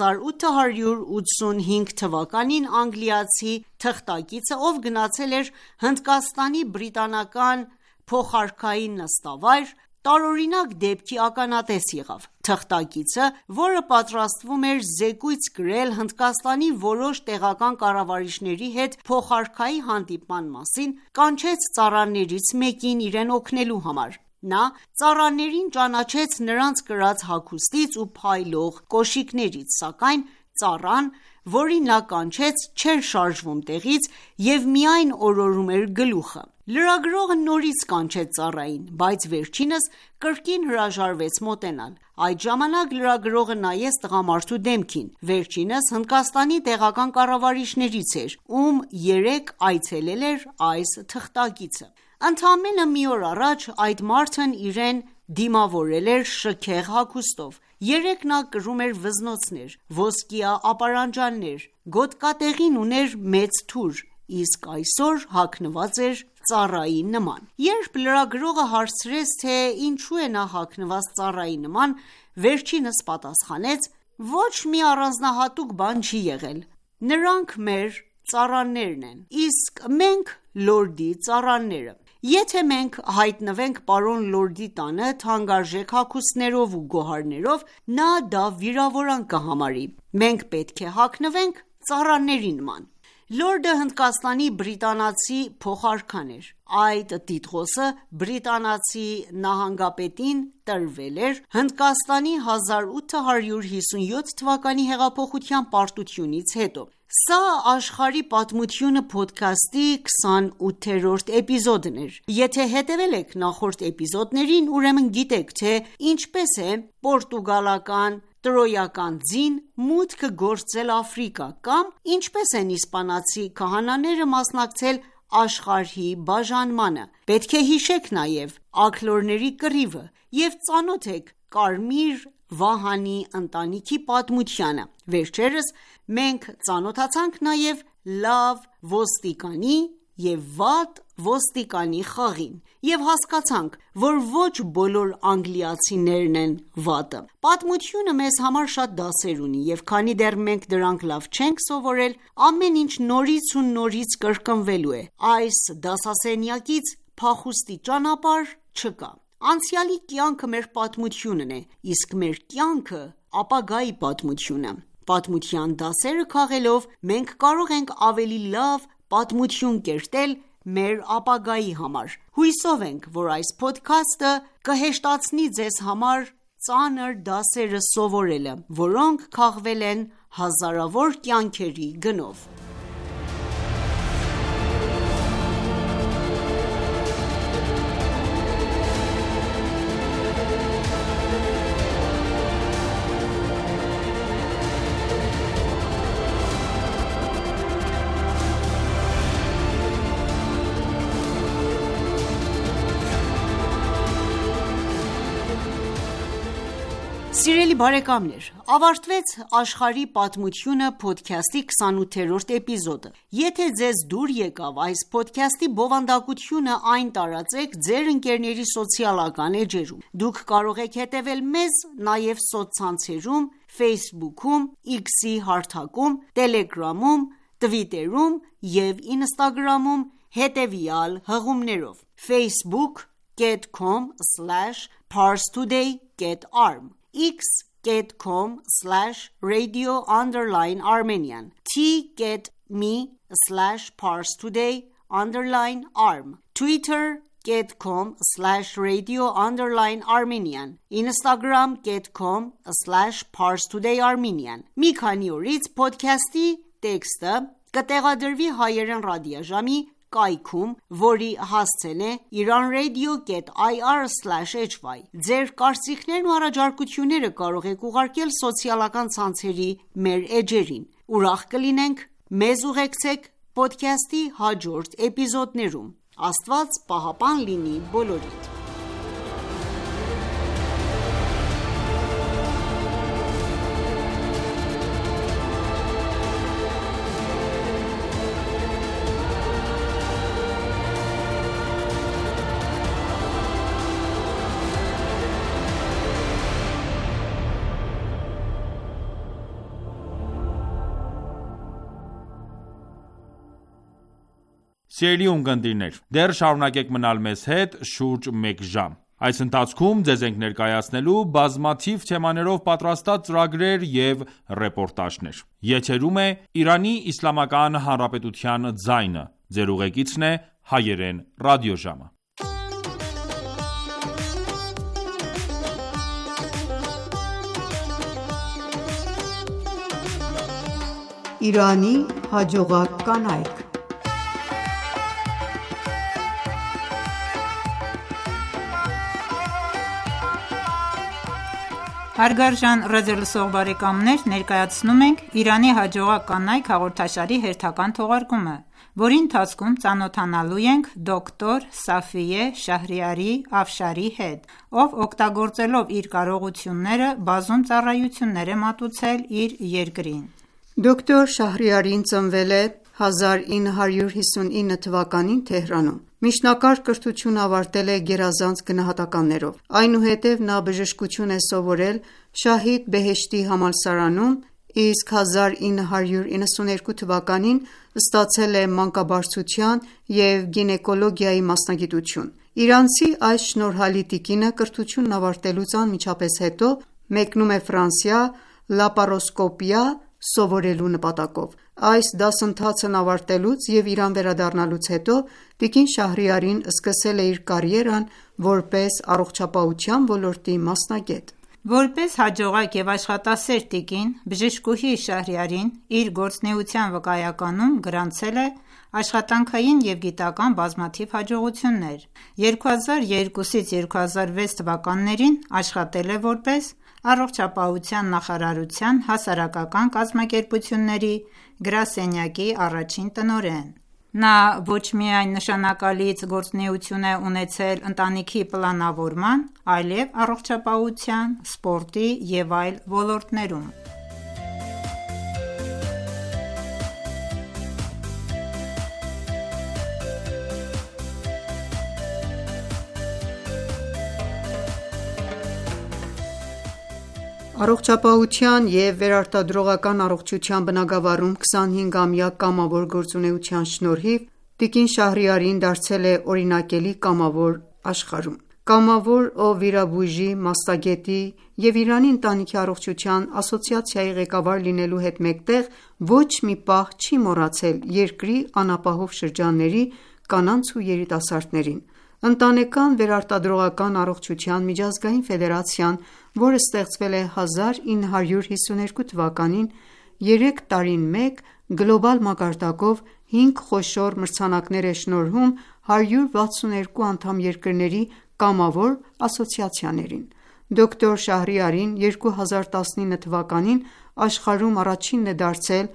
Speaker 3: 1885 թվականին անգլիացի թղթակիցը, ով գնացել էր Հնդկաստանի բրիտանական փոխարքային նստավայր, տարօրինակ դեպքի ականատես եղավ։ Թղթակիցը, որը պատրաստվում էր զեկույց գրել Հնդկաստանի որոշ տեղական կառավարիչների հետ փոխարքայի հանդիպման մասին, կանչեց ծառաներից մեկին իրեն օգնելու համար։ Նա ծառաներին ճանաչեց նրանց կրած հագուստից ու փայլող կոշիկներից, սակայն ծառան, որին նա կանչեց, չէր շարժվում տեղից և միայն օրորում էր գլուխը։ Լրագրողը նորից կանչեց ծառային, բայց վերջինս կրկին հրաժարվեց մոտենալ։ Այդ ժամանակ լրագրողը նայեց տղամարդու դեմքին։ Վերջինս Հնդկաստանի տեղական կառավարիչներից էր, ում երեկ այցելել էր այս թղթակիցը։ Ընդամենը մի օր առաջ այդ մարդն իրեն դիմավորել էր շքեղ հագուստով։ Երեկ նա կրում էր վզնոցներ, ոսկյա ապարանջաններ, գոտկատեղին ուներ մեծ թուր, իսկ այսօր հագնված էր ծառայի նման։ Երբ լրագրողը հարցրեց, թե ինչու է նա հագնված ծառայի նման, վերջինս պատասխանեց. «Ոչ մի առանձնահատուկ բան չի եղել։ Նրանք մեր ծառաներն են, իսկ մենք լորդի ծառաները։ Եթե մենք հայտնվենք պարոն լորդի տանը թանկարժեք հագուստներով ու գոհարներով, նա դա վիրավորանք կհամարի։ Մենք պետք է հագնվենք ծառաների նման»։ Լորդը Հնդկաստանի բրիտանացի փոխարքան էր։ Այդ տիտղոսը բրիտանացի նահանգապետին տրվել էր Հնդկաստանի 1857 թվականի հեղափոխության պարտությունից հետո։ Սա «Աշխարհի պատմությունը» փոդքասթի 28-րդ էպիզոդն էր։ Եթե հետևել եք նախորդ էպիզոդներին, ուրեմն գիտեք, թե ինչպես է պորտուգալական տրոյական ձին մուտք գործել Աֆրիկա, կամ ինչպես են իսպանացի քահանաները մասնակցել աշխարհի բաժանմանը։ Պետք է հիշեք նաև աքլորների կռիվը և ծանոթ եք Կարմիր Վահանի ընտանիքի պատմությանը։ Վերջերս մենք ծանոթացանք նաև լավ ոստիկանի և վատ ոստիկանի խաղին և հասկացանք, որ ոչ բոլոր անգլիացիներն են վատը։ Պատմությունը մեզ համար շատ դասեր ունի, և քանի դեռ մենք դրանք լավ չենք սովորել, ամեն ինչ նորից ու նորից կրկնվելու է։ Այս դասասենյակից փախուստի ճանապարհ չկա։ Անցյալի կյանքը մեր պատմությունն է, իսկ մեր կյանքը ապագայի պատմությունը։ Պատմության դասերը քաղելով մենք կարող ենք ավելի լավ պատմություն կերտել մեր ապագայի համար։ Հուսով ենք, որ այս փոդքասթը կհեշտացնի ձեզ համար ծանր դասերը սովորելը, որոնք քաղվել են հազարավոր կյանքերի գնով։ Սիրելի բարեկամներ, ավարտվեց Աշխարհի պատմությունը փոդքասթի 28-րդ էպիզոդը։ Եթե ձեզ դուր եկավ այս փոդքասթի բովանդակությունը, այն տարածեք ձեր ընկերների սոցիալական էջերում։ Դուք կարող եք հետևել մեզ նաև սոցցանցերում, Facebook-ում, X-ի հարթակում, Telegram-ում, Twitter-ում և Instagram-ում հետևյալ հղումներով. facebook.com/parstoday.arm x.com/radio_Armenian t.me/parstoday_arm twitter.com/radio_Armenian instagram.com/parstodayarmenian Մի քանի օրից փոդքասթի տեքստը կտեղադրվի հայերեն ռադիոժամի կայքում, որի հասցեն է iranradio.ir/hy Ձեր կարծիքներն ու առաջարկությունները կարող եք ուղարկել սոցիալական ցանցերի մեր էջերին։ Ուրախ կլինենք մեզ ուղեկցեք փոդքասթի հաջորդ էպիզոդներում։ Աստված պահապան լինի բոլորիդ։
Speaker 1: Սիրելի ունկնդիրներ, դեռ շարունակեք մնալ մեզ հետ շուրջ մեկ ժամ։ Այս ընթացքում ձեզ ենք ներկայացնելու բազմաթիվ թեմաներով պատրաստած ծրագրեր և ռեպորտաժներ։ Եթերում է Իրանի Իսլամական Հանրապետության ձայնը։ Ձեր ուղեկիցն է հայերեն ռադիոժամը։
Speaker 4: Իրանի հաջողակ կանայք։ Հարգարժան ռադիոլսող բարեկամներ, ներկայացնում ենք «Իրանի հաջողակ կանայք» հաղորդաշարի հերթական թողարկումը, որի ընթացքում ծանոթանալու ենք դոկտոր Սաֆիե Շահրիարի Աֆշարի հետ, ով օգտագործելով իր կարողությունները բազում ծառայություններ է մատուցել իր երկրին։
Speaker 5: Դոկտոր Շահրիարին ծնվել է 1959 թվականին Թեհրանում։ Միջնակարգ կրթությունը ավարտել է գերազանց գնահատականներով։ Այնուհետև նա բժշկություն է սովորել Շահիդ Բեհեշթի համալսարանում, իսկ 1992 թվականին ստացել է մանկաբարձության և գինեկոլոգիայի մասնագիտություն։ Իրանցի այս շնորհալի տիկինը կրթությունն ավարտելուց անմիջապես հետո մեկնում է Ֆրանսիա լապարոսկոպիա սովորելու նպատակով։ Այս դասընթացն ավարտելուց և Իրան վերադառնալուց հետո տիկին Շահրիարին սկսել է իր կարիերան որպես առողջապահության ոլորտի մասնագետ։
Speaker 4: Որպես հաջողակ և աշխատասեր տիկին, բժշկուհի Շահրիարին իր գործունեության վկայականում գրանցել է աշխատանքային և գիտական բազմաթիվ հաջողություններ։ 2002-ից 2006 թվականներին աշխատել է որպես Առողջապահության նախարարության հասարակական կազմակերպությունների գրասենյակի առաջին տնօրեն։ Նա ոչ միայն նշանակալից գործունեություն է ունեցել ընտանիքի պլանավորման, այլև առողջապահության, սպորտի և այլ ոլորտներում։
Speaker 5: Առողջապահության և վերարտադրողական առողջության բնագավառում 25-ամյա կամավոր գործունեության շնորհիվ տիկին Շահրիարին դարձել է օրինակելի կամավոր աշխարհում։ Կամավոր, ով վիրաբույժի, մաստագետի և Իրանի ընտանիքի առողջության ասոցիացիայի ղեկավար լինելու հետ մեկտեղ ոչ մի պահ չի մոռացել երկրի անապահով շրջանների կանանց ու երիտասարդներին։ Ընտանեկան վերարտադրողական առողջության միջազգային ֆեդերացիան, որը ստեղծվել է 1952 թվականին, 3 տարին մեկ գլոբալ մակարդակով 5 խոշոր մրցանակներ է շնորհում 162 անդամ երկրների կամավոր ասոցիացիաներին։ Դոկտոր Շահրիարին 2019 թվականին աշխարհում առաջինն է դարձել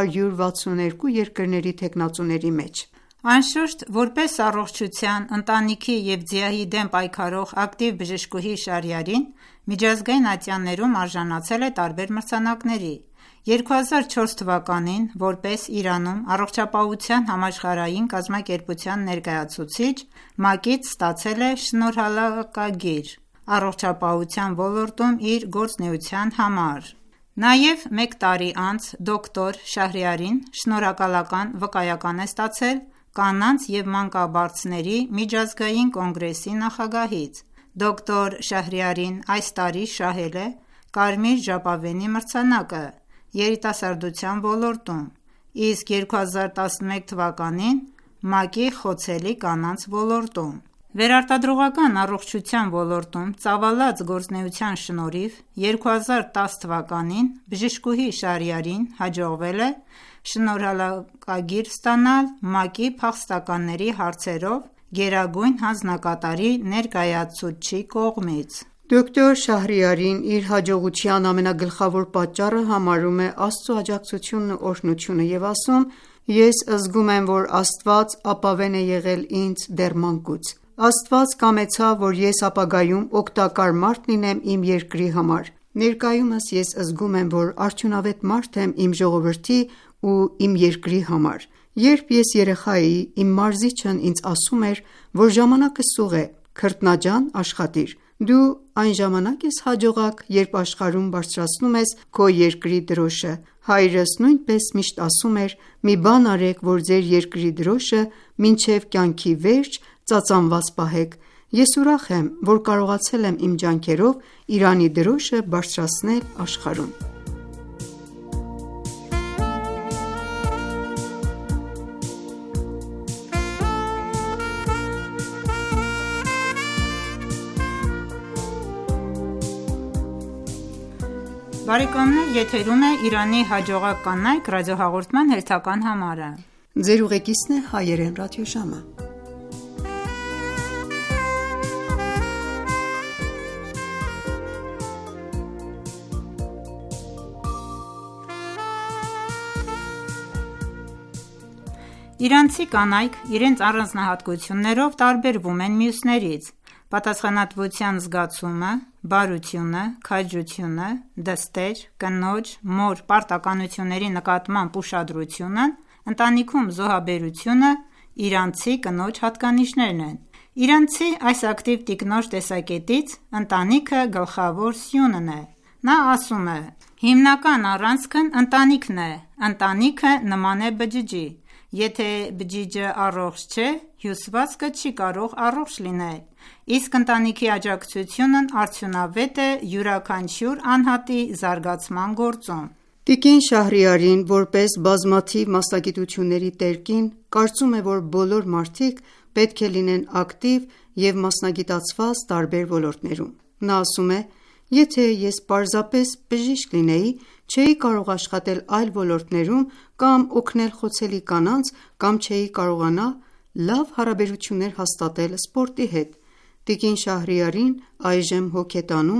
Speaker 5: 162 երկրների թեկնածուների մեջ։
Speaker 4: Անշուշտ, որպես առողջության, ընտանիքի և ՁԻԱՀ-ի դեմ պայքարող ակտիվ բժշկուհի Շահրիարին միջազգային ատյաններում արժանացել է տարբեր մրցանակների։ 2004 թվականին որպես Իրանում առողջապահության համաշխարհային կազմակերպության ներկայացուցիչ, ՄԱԿ-ից ստացել է շնորհակալագիր առողջապահության ոլորտում իր գործունեության համար։ Նաև մեկ տարի անց դոկտոր Շահրիարին շնորհակալական վկայական է ստացել Կանանց և մանկաբարձների միջազգային կոնգրեսի նախագահից։ Դոկտոր Շահրիարին այս տարի շահել է Կարմիր ժապավենի մրցանակը երիտասարդության ոլորտում, իսկ 2011 թվականին ՄԱԿ-ի խոցելի կանանց ոլորտում։ Վերարտադրողական առողջության ոլորտում ծավալած գործունեության շնորհիվ 2010 թվականին բժշկուհի Շահրիարին հաջողվել է շնորհակալագիր ստանալ ՄԱԿ-ի փախստականների հարցերով գերագույն հանձնակատարի ներկայացուցչի կողմից։
Speaker 5: Դոկտոր Շահրիարին իր հաջողության ամենագլխավոր պատճառը համարում է Աստծո աջակցությունն ու օրհնությունը և ասում. «Ես զգում եմ, որ Աստված ապավեն է եղել ինձ դեռ մանկուց։ Աստված կամեցավ, որ ես ապագայում օգտակար մարդ լինեմ իմ երկրի համար։ Ներկայումս ես զգում եմ, որ արդյունավետ մարդ եմ իմ ժողովրդի ու իմ երկրի համար։ Երբ ես երեխա էի, իմ մարզիչն ինձ ասում էր, որ ժամանակը սուղ է, քրտնաջան աշխատիր։ Դու այն ժամանակ ես հաջողակ, երբ աշխարհում բարձրացնում ես քո երկրի դրոշը։ Հայրս նույնպես միշտ ասում էր. մի բան արեք, որ ձեր երկրի դրոշը մինչև կյանքի վերջ ծածանված պահեք։ Ես ուրախ եմ, որ կարողացել եմ իմ ջանքերով Իրանի դրոշը բարձրացնել աշխարհում»։
Speaker 4: Բարեկամներ, եթերում է «Իրանի հաջողակ կանայք» ռադիոհաղորդման հերթական համարը։
Speaker 5: Ձեր ուղեկիցն է Հայերեն ռադիոժամը։
Speaker 4: Իրանցի կանայք իրենց առանձնահատկություններով տարբերվում են մյուսներից: Պատասխանատվության զգացումը, բարությունը, քաջությունը, դստեր, կնոջ, մոր պարտականությունների նկատմամբ ուշադրությունն, ընտանիքում զոհաբերությունը իրանցի կնոջ հատկանիշներն են: Իրանցի այս ակտիվ տիկնոջ տեսակետից ընտանիքը գլխավոր սյունն է: Նա ասում է. «Հիմնական առանցքն ընտանիքն է: Ընտանիքը նման է բջջի: Եթե բջիջը առողջ չէ, հյուսվածքը չի կարող առողջ լինել: Իսկ ընտանիքի աջակցությունն արդյունավետ է յուրաքանչյուր անհատի զարգացման գործում»:
Speaker 5: Տիկին Շահրիարին, որպես բազմաթիվ մասնագիտությունների տեր կին, կարծում է, որ բոլոր մարդիկ պետք է լինեն ակտիվ և մասնագիտացված տարբեր ոլորտներում: Նա ասում է. «Եթե ես պարզապես բժիշկ լինեի, չէի կարող աշխատել այլ ոլորտներում կամ օգնել խոցելի կանանց կամ չէի կարողանա լավ հարաբերություններ հաստատել սպորտի հետ»: Տիկին Շահրիարին այժմ հոգ է տանում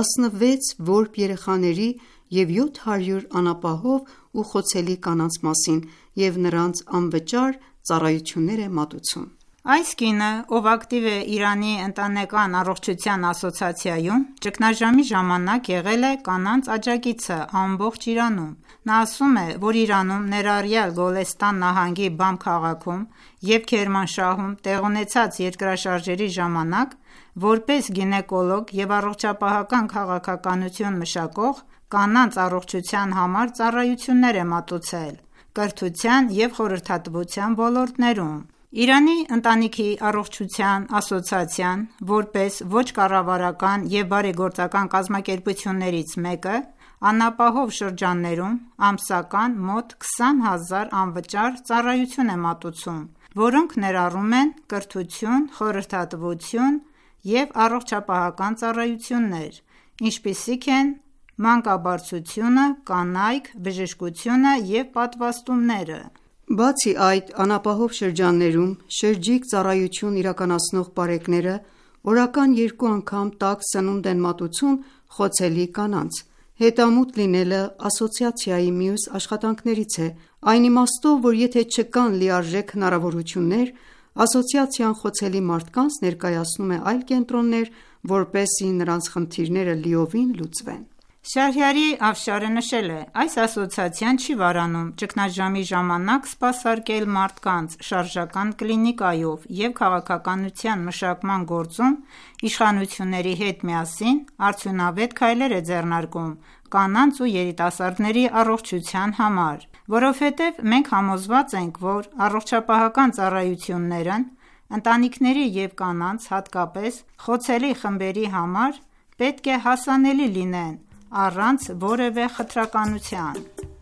Speaker 5: 16 որբ երեխաների և 700 անապահով ու խոցելի կանանց մասին և նրանց անվճար ծառայություններ է մատուցում:
Speaker 4: Այս կինը, ով ակտիվ է Իրանի ընտանեկան առողջության ասոցիացիայում, ճգնաժամի ժամանակ եղել է կանանց աջակիցը ամբողջ Իրանում: Նա ասում է, որ Իրանում, ներառյալ Գոլեստան նահանգի Բամ քաղաքում և Քերմանշահում տեղի ունեցած երկրաշարժերի ժամանակ, որպես գինեկոլոգ և առողջապահական քաղաքականություն մշակող, կանանց առողջության համար ծառայություններ է մատուցել կրթության և խորհրդատվության ոլորտներում: Իրանի ընտանիքի առողջության ասոցիացիան, որպես ոչ կառավարական և բարեգործական կազմակերպություններից մեկը, անապահով շրջաններում ամսական մոտ 20 հազար անվճար ծառայություն է մատուցում, որոնք ներառում են կրթություն, խորհրդատվություն և առողջապահական ծառայություններ, ինչպիսիք են մանկաբարձությունը, կանայք, բժշկությունը և պատվաստումները:
Speaker 5: Բացի այդ, անապահով շրջաններում շրջիկ ծառայություն իրականացնող պարեկները օրական 2 անգամ տաք սնունդ են մատուցում խոցելի կանանց: Հետամուտ լինելը ասոցիացիայի մյուս աշխատանքներից է, այն իմաստով, որ եթե չկան լիարժեք հնարավորություններ, ասոցիացիան խոցելի մարդկանց ներկայացնում է այլ կենտրոններ, որպեսզի նրանց խնդիրները լիովին լուծվեն:
Speaker 4: Շահրիարի Աֆշարը նշել է. «Այս ասոցիացիան չի վարանում ճգնաժամի ժամանակ սպասարկել մարդկանց շարժական կլինիկայով և քաղաքականության մշակման գործում իշխանությունների հետ միասին արդյունավետ քայլեր է ձեռնարկում կանանց ու երիտասարդների առողջության համար: Որովհետև մենք համոզված ենք, որ առողջապահական ծառայություններն ընտանիքների և կանանց, հատկապես խոցելի խմբերի համար պետք է հասանելի լինեն առանց որևէ խտրականության»: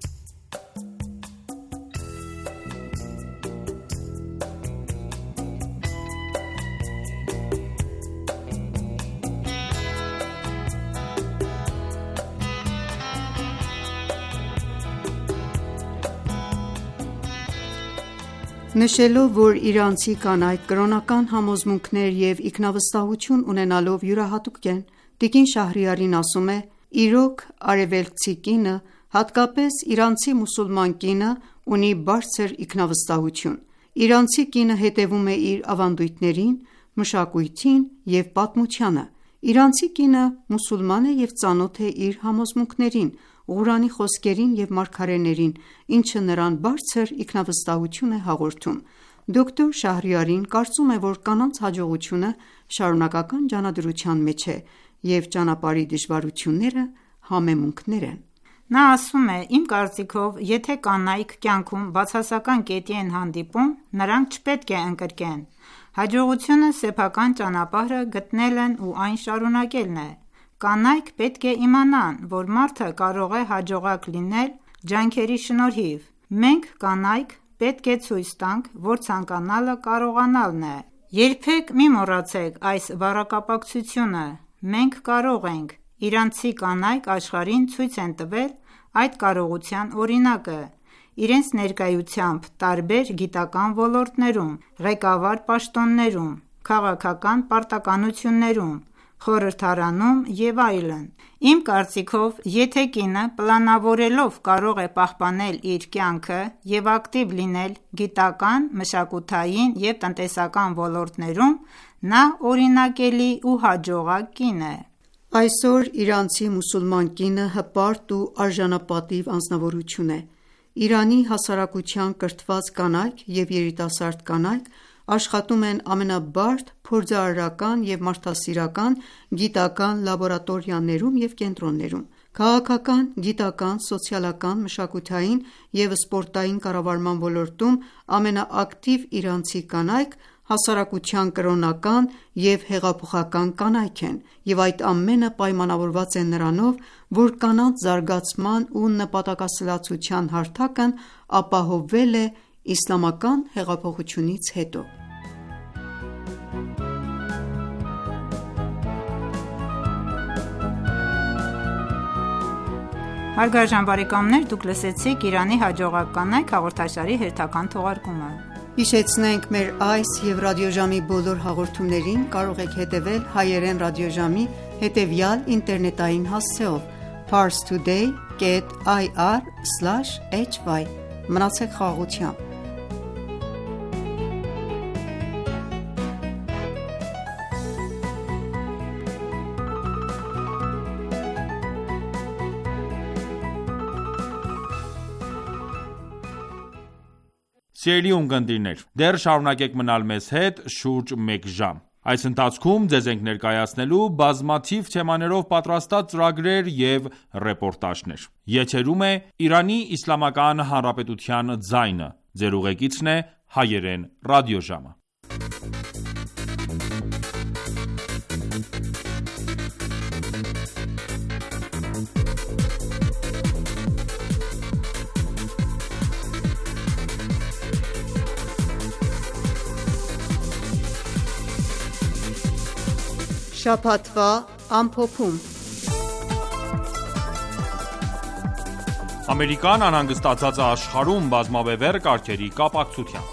Speaker 5: Նշելով, որ իրանցի կանայք կրոնական համոզմունքներ և ինքնավստահություն ունենալով յուրահատուկ են, տիկին Շահրիարին ասում է. «Իրոք, արևելքցի կինը, հատկապես իրանցի մուսուլման կինը, ունի բարձր ինքնավստահություն: Իրանցի կինը հետևում է իր ավանդույթներին, մշակույթին և պատմությանը: Իրանցի կինը մուսուլման է և ծանոթ է իր համոզմունքներին, Ղուրանի խոսքերին և մարգարեներին, ինչը նրան բարձր ինքնավստահություն է հաղորդում»: Դոկտոր Շահրիարին կարծում է, որ կանանց հաջողությունը շարունակական ջանադրության մեջ է և ճանապարհի դժվարությունները համեմունքներ են:
Speaker 4: Նա ասում է. «Իմ կարծիքով, եթե կանայք կյանքում բացասական կետի են հանդիպում, նրանք չպետք է ընկրկեն: Հաջողությունը սեփական ճանապարհը գտնելն ու այն շարունակելն է: Կանայք պետք է իմանան, որ մարդը կարող է հաջողակ լինել ջանքերի շնորհիվ: Մենք կանայք պետք է ցույց տանք, որ ցանկանալը կարողանալն է: Երբեք մի մոռացեք այս բառակապակցությունը: Մենք կարող ենք: Իրանցի կանայք աշխարհին ցույց են տվել այդ կարողության օրինակը իրենց ներկայությամբ տարբեր գիտական ոլորտներում, ղեկավար պաշտոններում, քաղաքական պարտականություններում, խորհրդարանում և այլն։ Իմ կարծիքով, եթե կինը պլանավորելով կարող է պահպանել իր կյանքը և ակտիվ լինել գիտական, մշակութային և տնտեսական ոլորտներում, նա օրինակելի ու հաջողակ կին է։
Speaker 5: Այսօր իրանցի մուսուլման կինը հպարտ ու արժանապատիվ անձնավորություն է։ Իրանի հասարակության կրթված կանայք և երիտասարդ կանայք աշխատում են ամենաբարդ փորձարարական և մարդասիրական գիտական լաբորատորիաներում և կենտրոններում։ Քաղաքական, գիտական, սոցիալական, մշակութային և սպորտային կառավարման ոլորտում ամենաակտիվ իրանցի կանայք հասարակության կրոնական և հեղափոխական կանայք են, և այդ ամենը պայմանավորված է նրանով, որ կանանց զարգացման ու նպատակասլացության հարթակն ապահովվել է իսլամական հեղափոխությունից հետո։
Speaker 4: Հարգարժան բարեկամներ, դուք լսեցիք «Իրանի հաջողակ կանայք» հաղորդաշարի հերթական թողարկումը։
Speaker 5: Հիշեցնենք մեր այս և ռադիոժամի բոլոր հաղորդումներին կարող եք հետևել հայերեն ռադիոժամի հետևյալ ինտերնետային հասցեով՝ parstoday.ir/hy։ Մնացեք խաղաղությամբ։
Speaker 1: Սիրելի ունկնդիրներ, դեռ շարունակեք մնալ մեզ հետ շուրջ մեկ ժամ։ Այս ընթացքում ձեզ ենք ներկայացնելու բազմաթիվ թեմաներով պատրաստած ծրագրեր և ռեպորտաժներ։ Եթերում է Իրանի Իսլամական Հանրապետության ձայնը։ Ձեր ուղեկիցն է հայերեն ռադիոժամը։
Speaker 5: Շաբաթվա ամփոփում։
Speaker 1: Ամերիկան անհանգստացած է աշխարհում բազմաբևեռ կարգերի կապակցությամբ։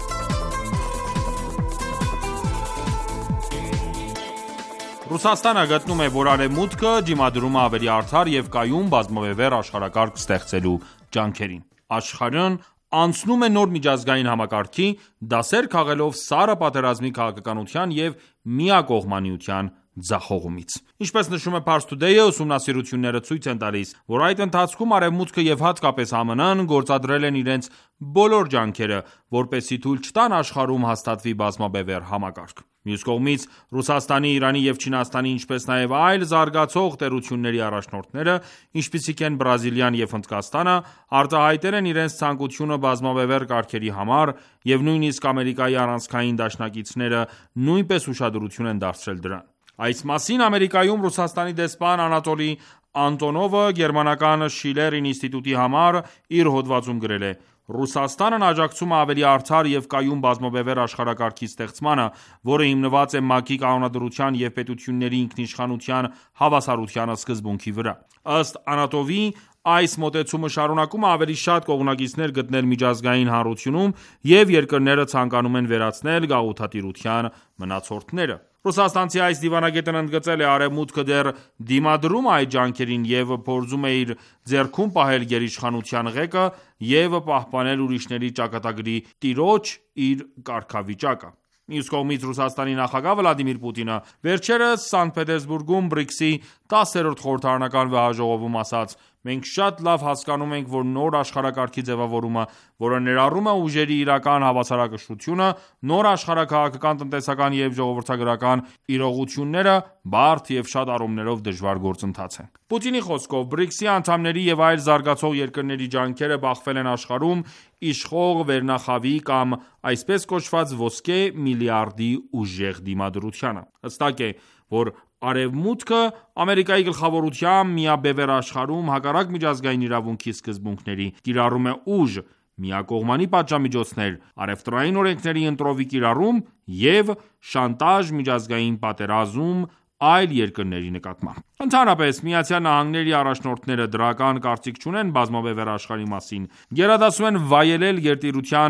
Speaker 1: Ռուսաստանը գտնում է, որ Արևմուտքը դիմադրում է ավելի արդար և կայուն բազմաբևեռ աշխարհակարգ ստեղծելու ջանքերին։ Աշխարհն անցնում է նոր միջազգային համակարգի՝ դասեր քաղելով սառը պատերազմի քաղաքականության և միակողմանիության ձախողումից։ Ինչպես նշում է Pars Today-ը, ուսումնասիրությունները ցույց են տալիս, որ այդ ընթացքում Արևմուտքը և հատկապես ԱՄՆ-ն գործադրել են իրենց բոլոր ջանքերը, որպեսզի թույլ չտան աշխարհում հաստատվի բազմաբևեռ համակարգ։ Մյուս կողմից, Ռուսաստանի, Իրանի և Չինաստանի, ինչպես նաև այլ զարգացող տերությունների առաջնորդները, ինչպիսիք են Բրազիլիան և Հնդկաստանը, արտահայտել են իրենց ցանկությունը բազմաբևեռ կարգերի համար, և նույնիսկ Ամերիկայի առանցքային դաշնակիցները նույնպես ուշադրություն են դարձրել դրան։ Այս մասին Ամերիկայում Ռուսաստանի դեսպան Անատոլի Անտոնովը գերմանական Շիլեր ինստիտուտի համար իր հոդվածում գրել է. «Ռուսաստանն աջակցում է ավելի արդար և կայուն բազմաբևեռ աշխարհակարգի ստեղծմանը, որը հիմնված է ՄԱԿ-ի կանոնադրության և պետությունների ինքնիշխանության հավասարության սկզբունքի վրա»։ Ըստ Անատովի, այս մոտեցումը շարունակում է ավելի շատ կողմնակիցներ գտնել միջազգային հանրությունում, և երկրները ցանկանում են վերացնել գաղութատիրության մնացորդները։ Ռուսաստանցի այս դիվանագետն ընդգծել է. «Արևմուտքը դեռ դիմադրում է այդ ջանքերին և փորձում է իր ձեռքում պահել գերիշխանության ղեկը և պահպանել ուրիշների ճակատագրի տիրոջ իր կարգավիճակը»։ Մյուս կողմից, Ռուսաստանի նախագահ Վլադիմիր Պուտինը վերջերս Սանկտ Պետերսբուրգում BRICS-ի 10-րդ խորհրդարանական վեհաժողովում ասաց. «Մենք շատ լավ հասկանում ենք, որ նոր աշխարհակարգի ձևավորումը, որը ներառում է ուժերի իրական հավասարակշռությունը, նոր աշխարհաքաղաքական, տնտեսական և ժողովրդագրական իրողությունները, բարդ և շատ առումներով դժվար գործընթաց է»։ Պուտինի խոսքով, BRICS-ի անդամների և այլ զարգացող երկրների ջանքերը բախվել են աշխարհում իշխող վերնախավի կամ այսպես կոչված ոսկե միլիարդի ուժեղ դիմադրությանը։ Հստակ է, որ Արևմուտքը Ամերիկայի գլխավորությամբ միաբևեռ աշխարհում, հակառակ միջազգային իրավունքի սկզբունքների, կիրառում է ուժ, միակողմանի պատժամիջոցներ, առևտրային օրենքների ընտրովի կիրառում և շանտաժ միջազգային պատերազմ այլ երկրների նկատմամբ։ Ընդհանրապես, ԱՄՆ-ի առաջնորդները դրական կարծիք չունեն բազմաբևեռ աշխարհի մասին, գերադասում են վայելել գերտիրության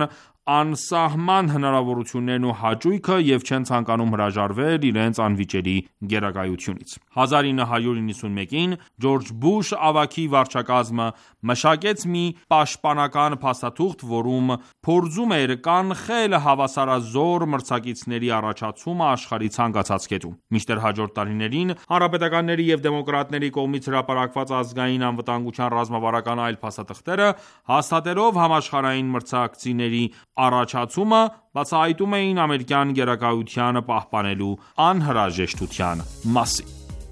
Speaker 1: անսահման հնարավորություններն ու հաճույքը և չեն ցանկանում հրաժարվել իրենց անվիճելի գերակայությունից։ 1991-ին Ջորջ Բուշ ավագի վարչակազմը մշակեց մի պաշտպանական փաստաթուղթ, որում փորձում էր կանխել հավասարազոր մրցակիցների առաջացումը աշխարհի ցանկացած կետում։ Մինչդեռ հաջորդ տարիներին հանրապետականների և դեմոկրատների կողմից հրապարակված ազգային անվտանգության ռազմավարական այլ փաստաթղթերը, հաստատելով համաշխարհային մրցակցների առաջացումը, բացահայտում էին ամերիկյան գերակայության պահպանելու անհրաժեշտության մասին։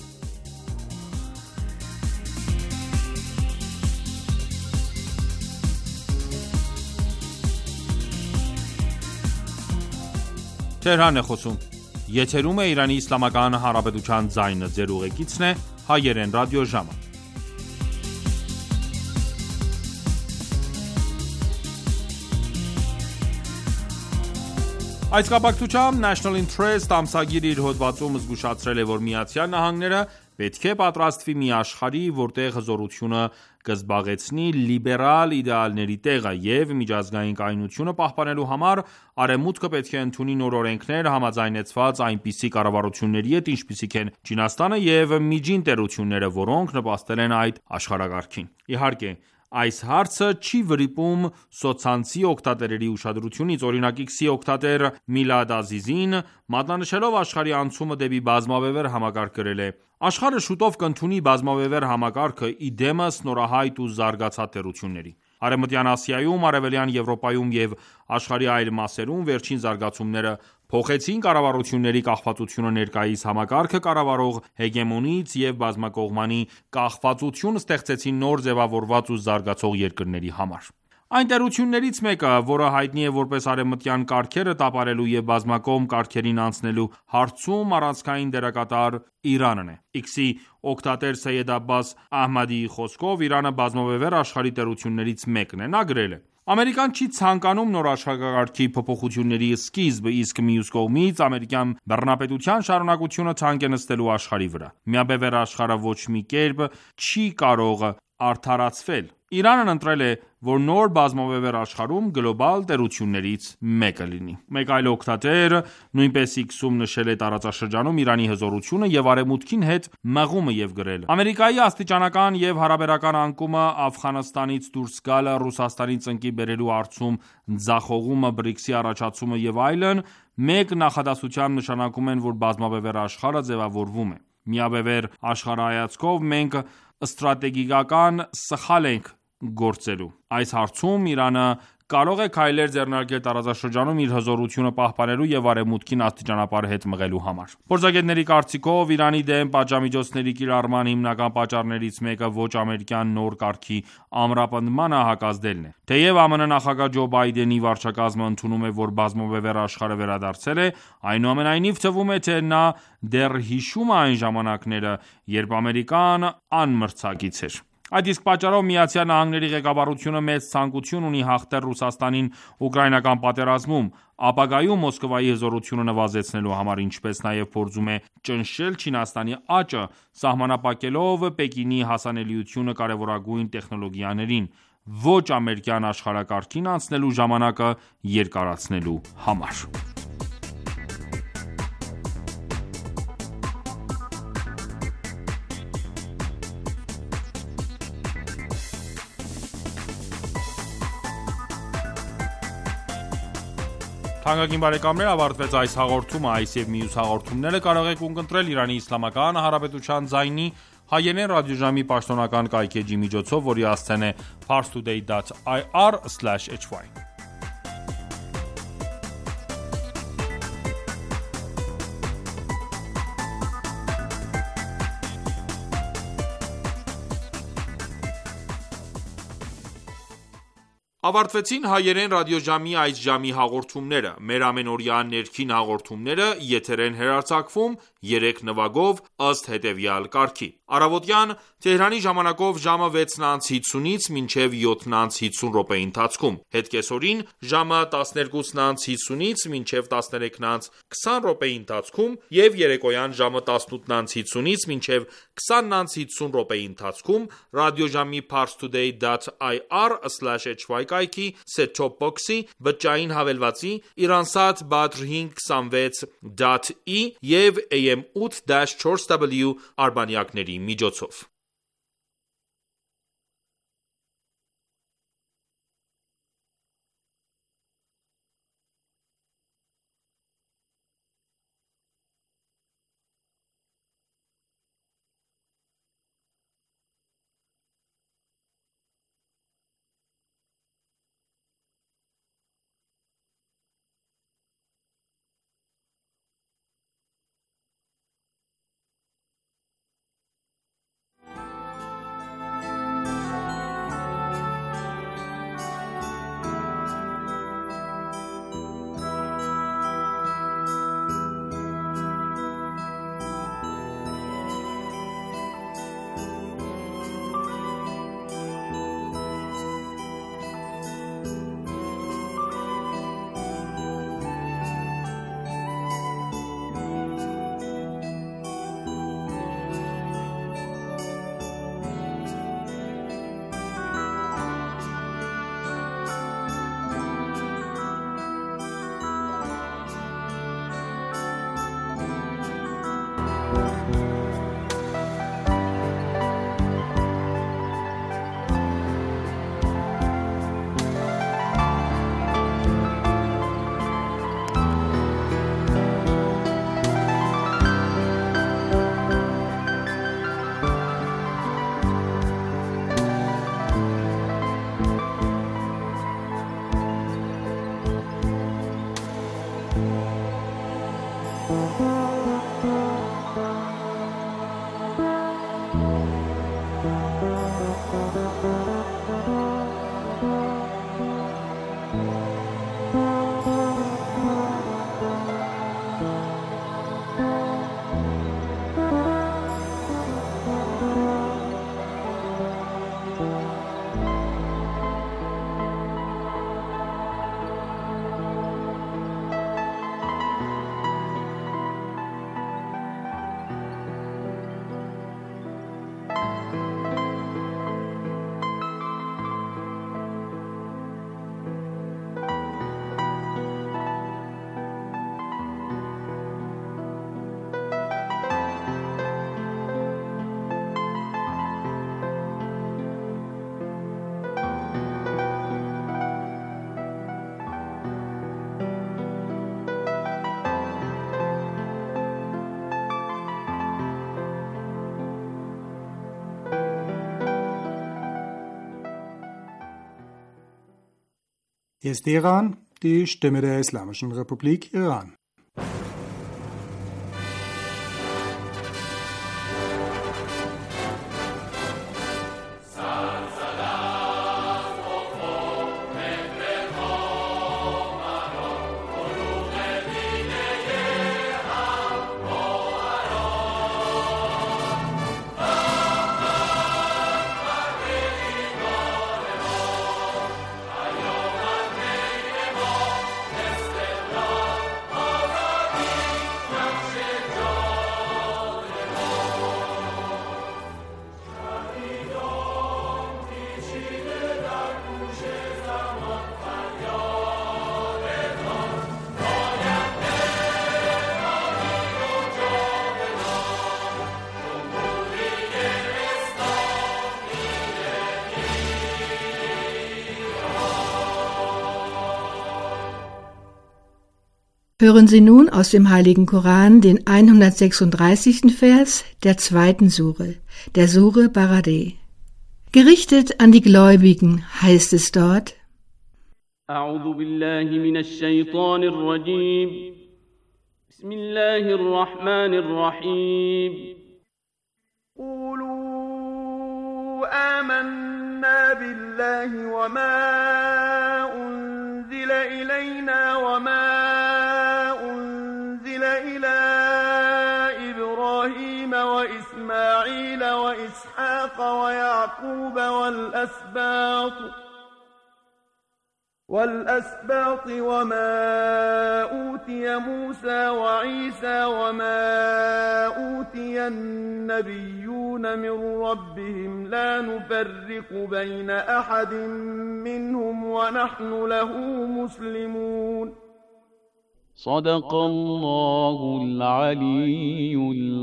Speaker 1: Այս կապակցությամբ National Interest ամսագիրը իր հոդվածում զգուշացրել է, որ ԱՄՆ-ը պետք է պատրաստվի մի աշխարհի, որտեղ հզորությունը կզբաղեցնի լիբերալ իդեալների տեղը, և միջազգային կայունությունը պահպանելու համար Արևմուտքը պետք է ընդունի նոր օրենքներ համաձայնեցված այնպիսի կառավարությունների հետ, ինչպիսիք են Չինաստանը և Միջին Տերությունները, որոնք նպաստել են այդ աշխարհակարգին։ Իհարկե, այս հարցը չի վրիպում սոցցանցի օգտատերերի ուշադրությունից։ Օրինակ, X-ի օգտատեր Միլադ Ազիզին, մատնանշելով աշխարհի անցումը դեպի բազմաբևեռ համակարգ, գրել է. «Աշխարհը շուտով կընդունի բազմաբևեռ համակարգը՝ ի դեմս նորահայտ ու զարգացած տերությունների։ Արևմտյան Ասիայում, Արևելյան Եվրոպայում և աշխարհի այլ մասերում վերջին զարգացումները փոխեցին կառավարությունների կախվածությունը ներկայիս համակարգը կառավարող հեգեմոնիից և բազմակողմանի կախվածություն ստեղծեցին նոր ձևավորված ու զարգացող երկրների համար։ Այն տերություններից մեկը, որը հայտնի է որպես արևմտյան կարգերը տապալելու և բազմակողմ կարգերին անցնելու հարցում առանցքային դերակատար, Իրանն է։ X-ի օգտատեր Սեյեդ Աբբաս Ահմադիի խոսքով, Իրանը բազմաբևեռ աշխարհի տերություններից մեկն է։ Նա գրել է. «Ամերիկան չի ցանկանում նոր աշխարհակարգի փոփոխությունների սկիզբ, իսկ մյուս կողմից, ամերիկյան բռնապետության շարունակությունը թանկ է նստելու աշխարհի վրա։ Միաբևեռ աշխարհը ոչ մի կերպ չի կարող արդարացվել։ Իրանն ընտրել է, որ նոր բազմաբևեռ աշխարհում գլոբալ տերություններից մեկը լինի»։ Մեկ այլ օգտատեր նույնպես X-ում նշել է տարածաշրջանում Իրանի հզորությունը և Արևմուտքին հետ մղումը և գրել. «Ամերիկայի աստիճանական և հարաբերական անկումը, Աֆղանստանից դուրս գալը, Ռուսաստանի ծնկի բերելու հարցում ձախողումը, BRICS-ի առաջացումը և այլն, մեկ նախադասությամբ նշանակում են, որ բազմաբևեռ աշխարհը ձևավորվում է։ Միաբևեռ աշխարհայացքով մենք ստրատեգիական սխալ ենք գործելու։ Այս հարցում Իրանը կարող է քայլեր ձեռնարկել տարածաշրջանում իր հզորությունը պահպանելու և Արևմուտքին աստիճանաբար հետ մղելու համար։ Փորձագետների կարծիքով, Իրանի դեմ պատժամիջոցների կիրառման հիմնական պատճառներից մեկը ոչ ամերիկյան նոր կարգի ամրապնդմանը հակազդելն է։ Թեև ԱՄՆ նախագահ Ջո Բայդենի վարչակազմը ընդունում է, որ բազմաբևեռ աշխարհը վերադարձել է, այնուամենայնիվ թվում է, թե նա դեռ հիշում է այն ժամանակները, երբ Ամերիկան անմրցակից էր։ Այդ իսկ պատճառով ԱՄՆ ղեկավարությունը մեծ ցանկություն ունի հաղթել Ռուսաստանին ուկրաինական պատերազմում, ապագայում Մոսկվայի հզորությունը նվազեցնելու համար, ինչպես նաև փորձում է ճնշել Չինաստանի աճը, սահմանափակելով Պեկինի հասանելիությունը կարևորագույն տեխնոլոգիաներին, ոչ ամերիկյան աշխարհակարգին անցնելու ժամանակը երկարացնելու համար։ Թանկագին բարեկամներ, ավարտվեց այս հաղորդումը։ Այս եւ մյուս հաղորդումները կարող եք ունկնդրել Իրանի Իսլամական Հանրապետության ձայնի հայերեն ռադիոժամի պաշտոնական կայքէջի միջոցով, որի հասցեն է parstoday.ir/hy Ավարտվեցին հայերեն ռադիոժամի այս ժամի հաղորդումները։ Մեր ամենօրյա ներքին հաղորդումները եթեր են հեռարձակվում 3 նվագով ըստ հետևյալ կարգի. Առավոտյան Թեհրանի ժամանակով ժամը 6:50-ից մինչև 7:50 րոպեի ընթացքում, հետկեսօրին ժամը 12:50-ից մինչև 13:20 րոպեի ընթացքում և երեկոյան ժամը 18:50-ից մինչև 20:50 րոպեի ընթացքում ռադիոժամի parstoday.ir/hy կայքի, set-top box-ի, բջջային հավելվածի, Iransat Badr 526.E և AM8-4W արբանյակների միջոցով։
Speaker 6: Hier ist Iran, die Stimme der Islamischen Republik Iran.
Speaker 7: Hören Sie nun aus dem Heiligen Koran den 136. Vers der 2. Sure, der Sure Baradeh. Gerichtet an die Gläubigen heißt es dort:
Speaker 8: أعوذ بالله من الشيطان الرجيم بسم الله الرحمن الرحيم
Speaker 9: قولوا آمنا بالله وما أنزل إلينا وما أنزل إلى إبراهيم وإسماعيل وإسحاق ويعقوب والأسباط وما أوتي موسى وعيسى وما أوتي النبيون يرسلون من ربهم لا نفرق بين أحد منهم ونحن له مسلمون.
Speaker 8: صدق الله العلي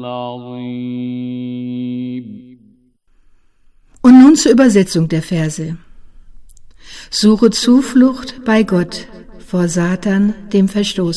Speaker 8: العظيم.
Speaker 7: Und nun zur Übersetzung der Verse. Suche Zuflucht bei Gott vor Satan, dem Verstoßenen.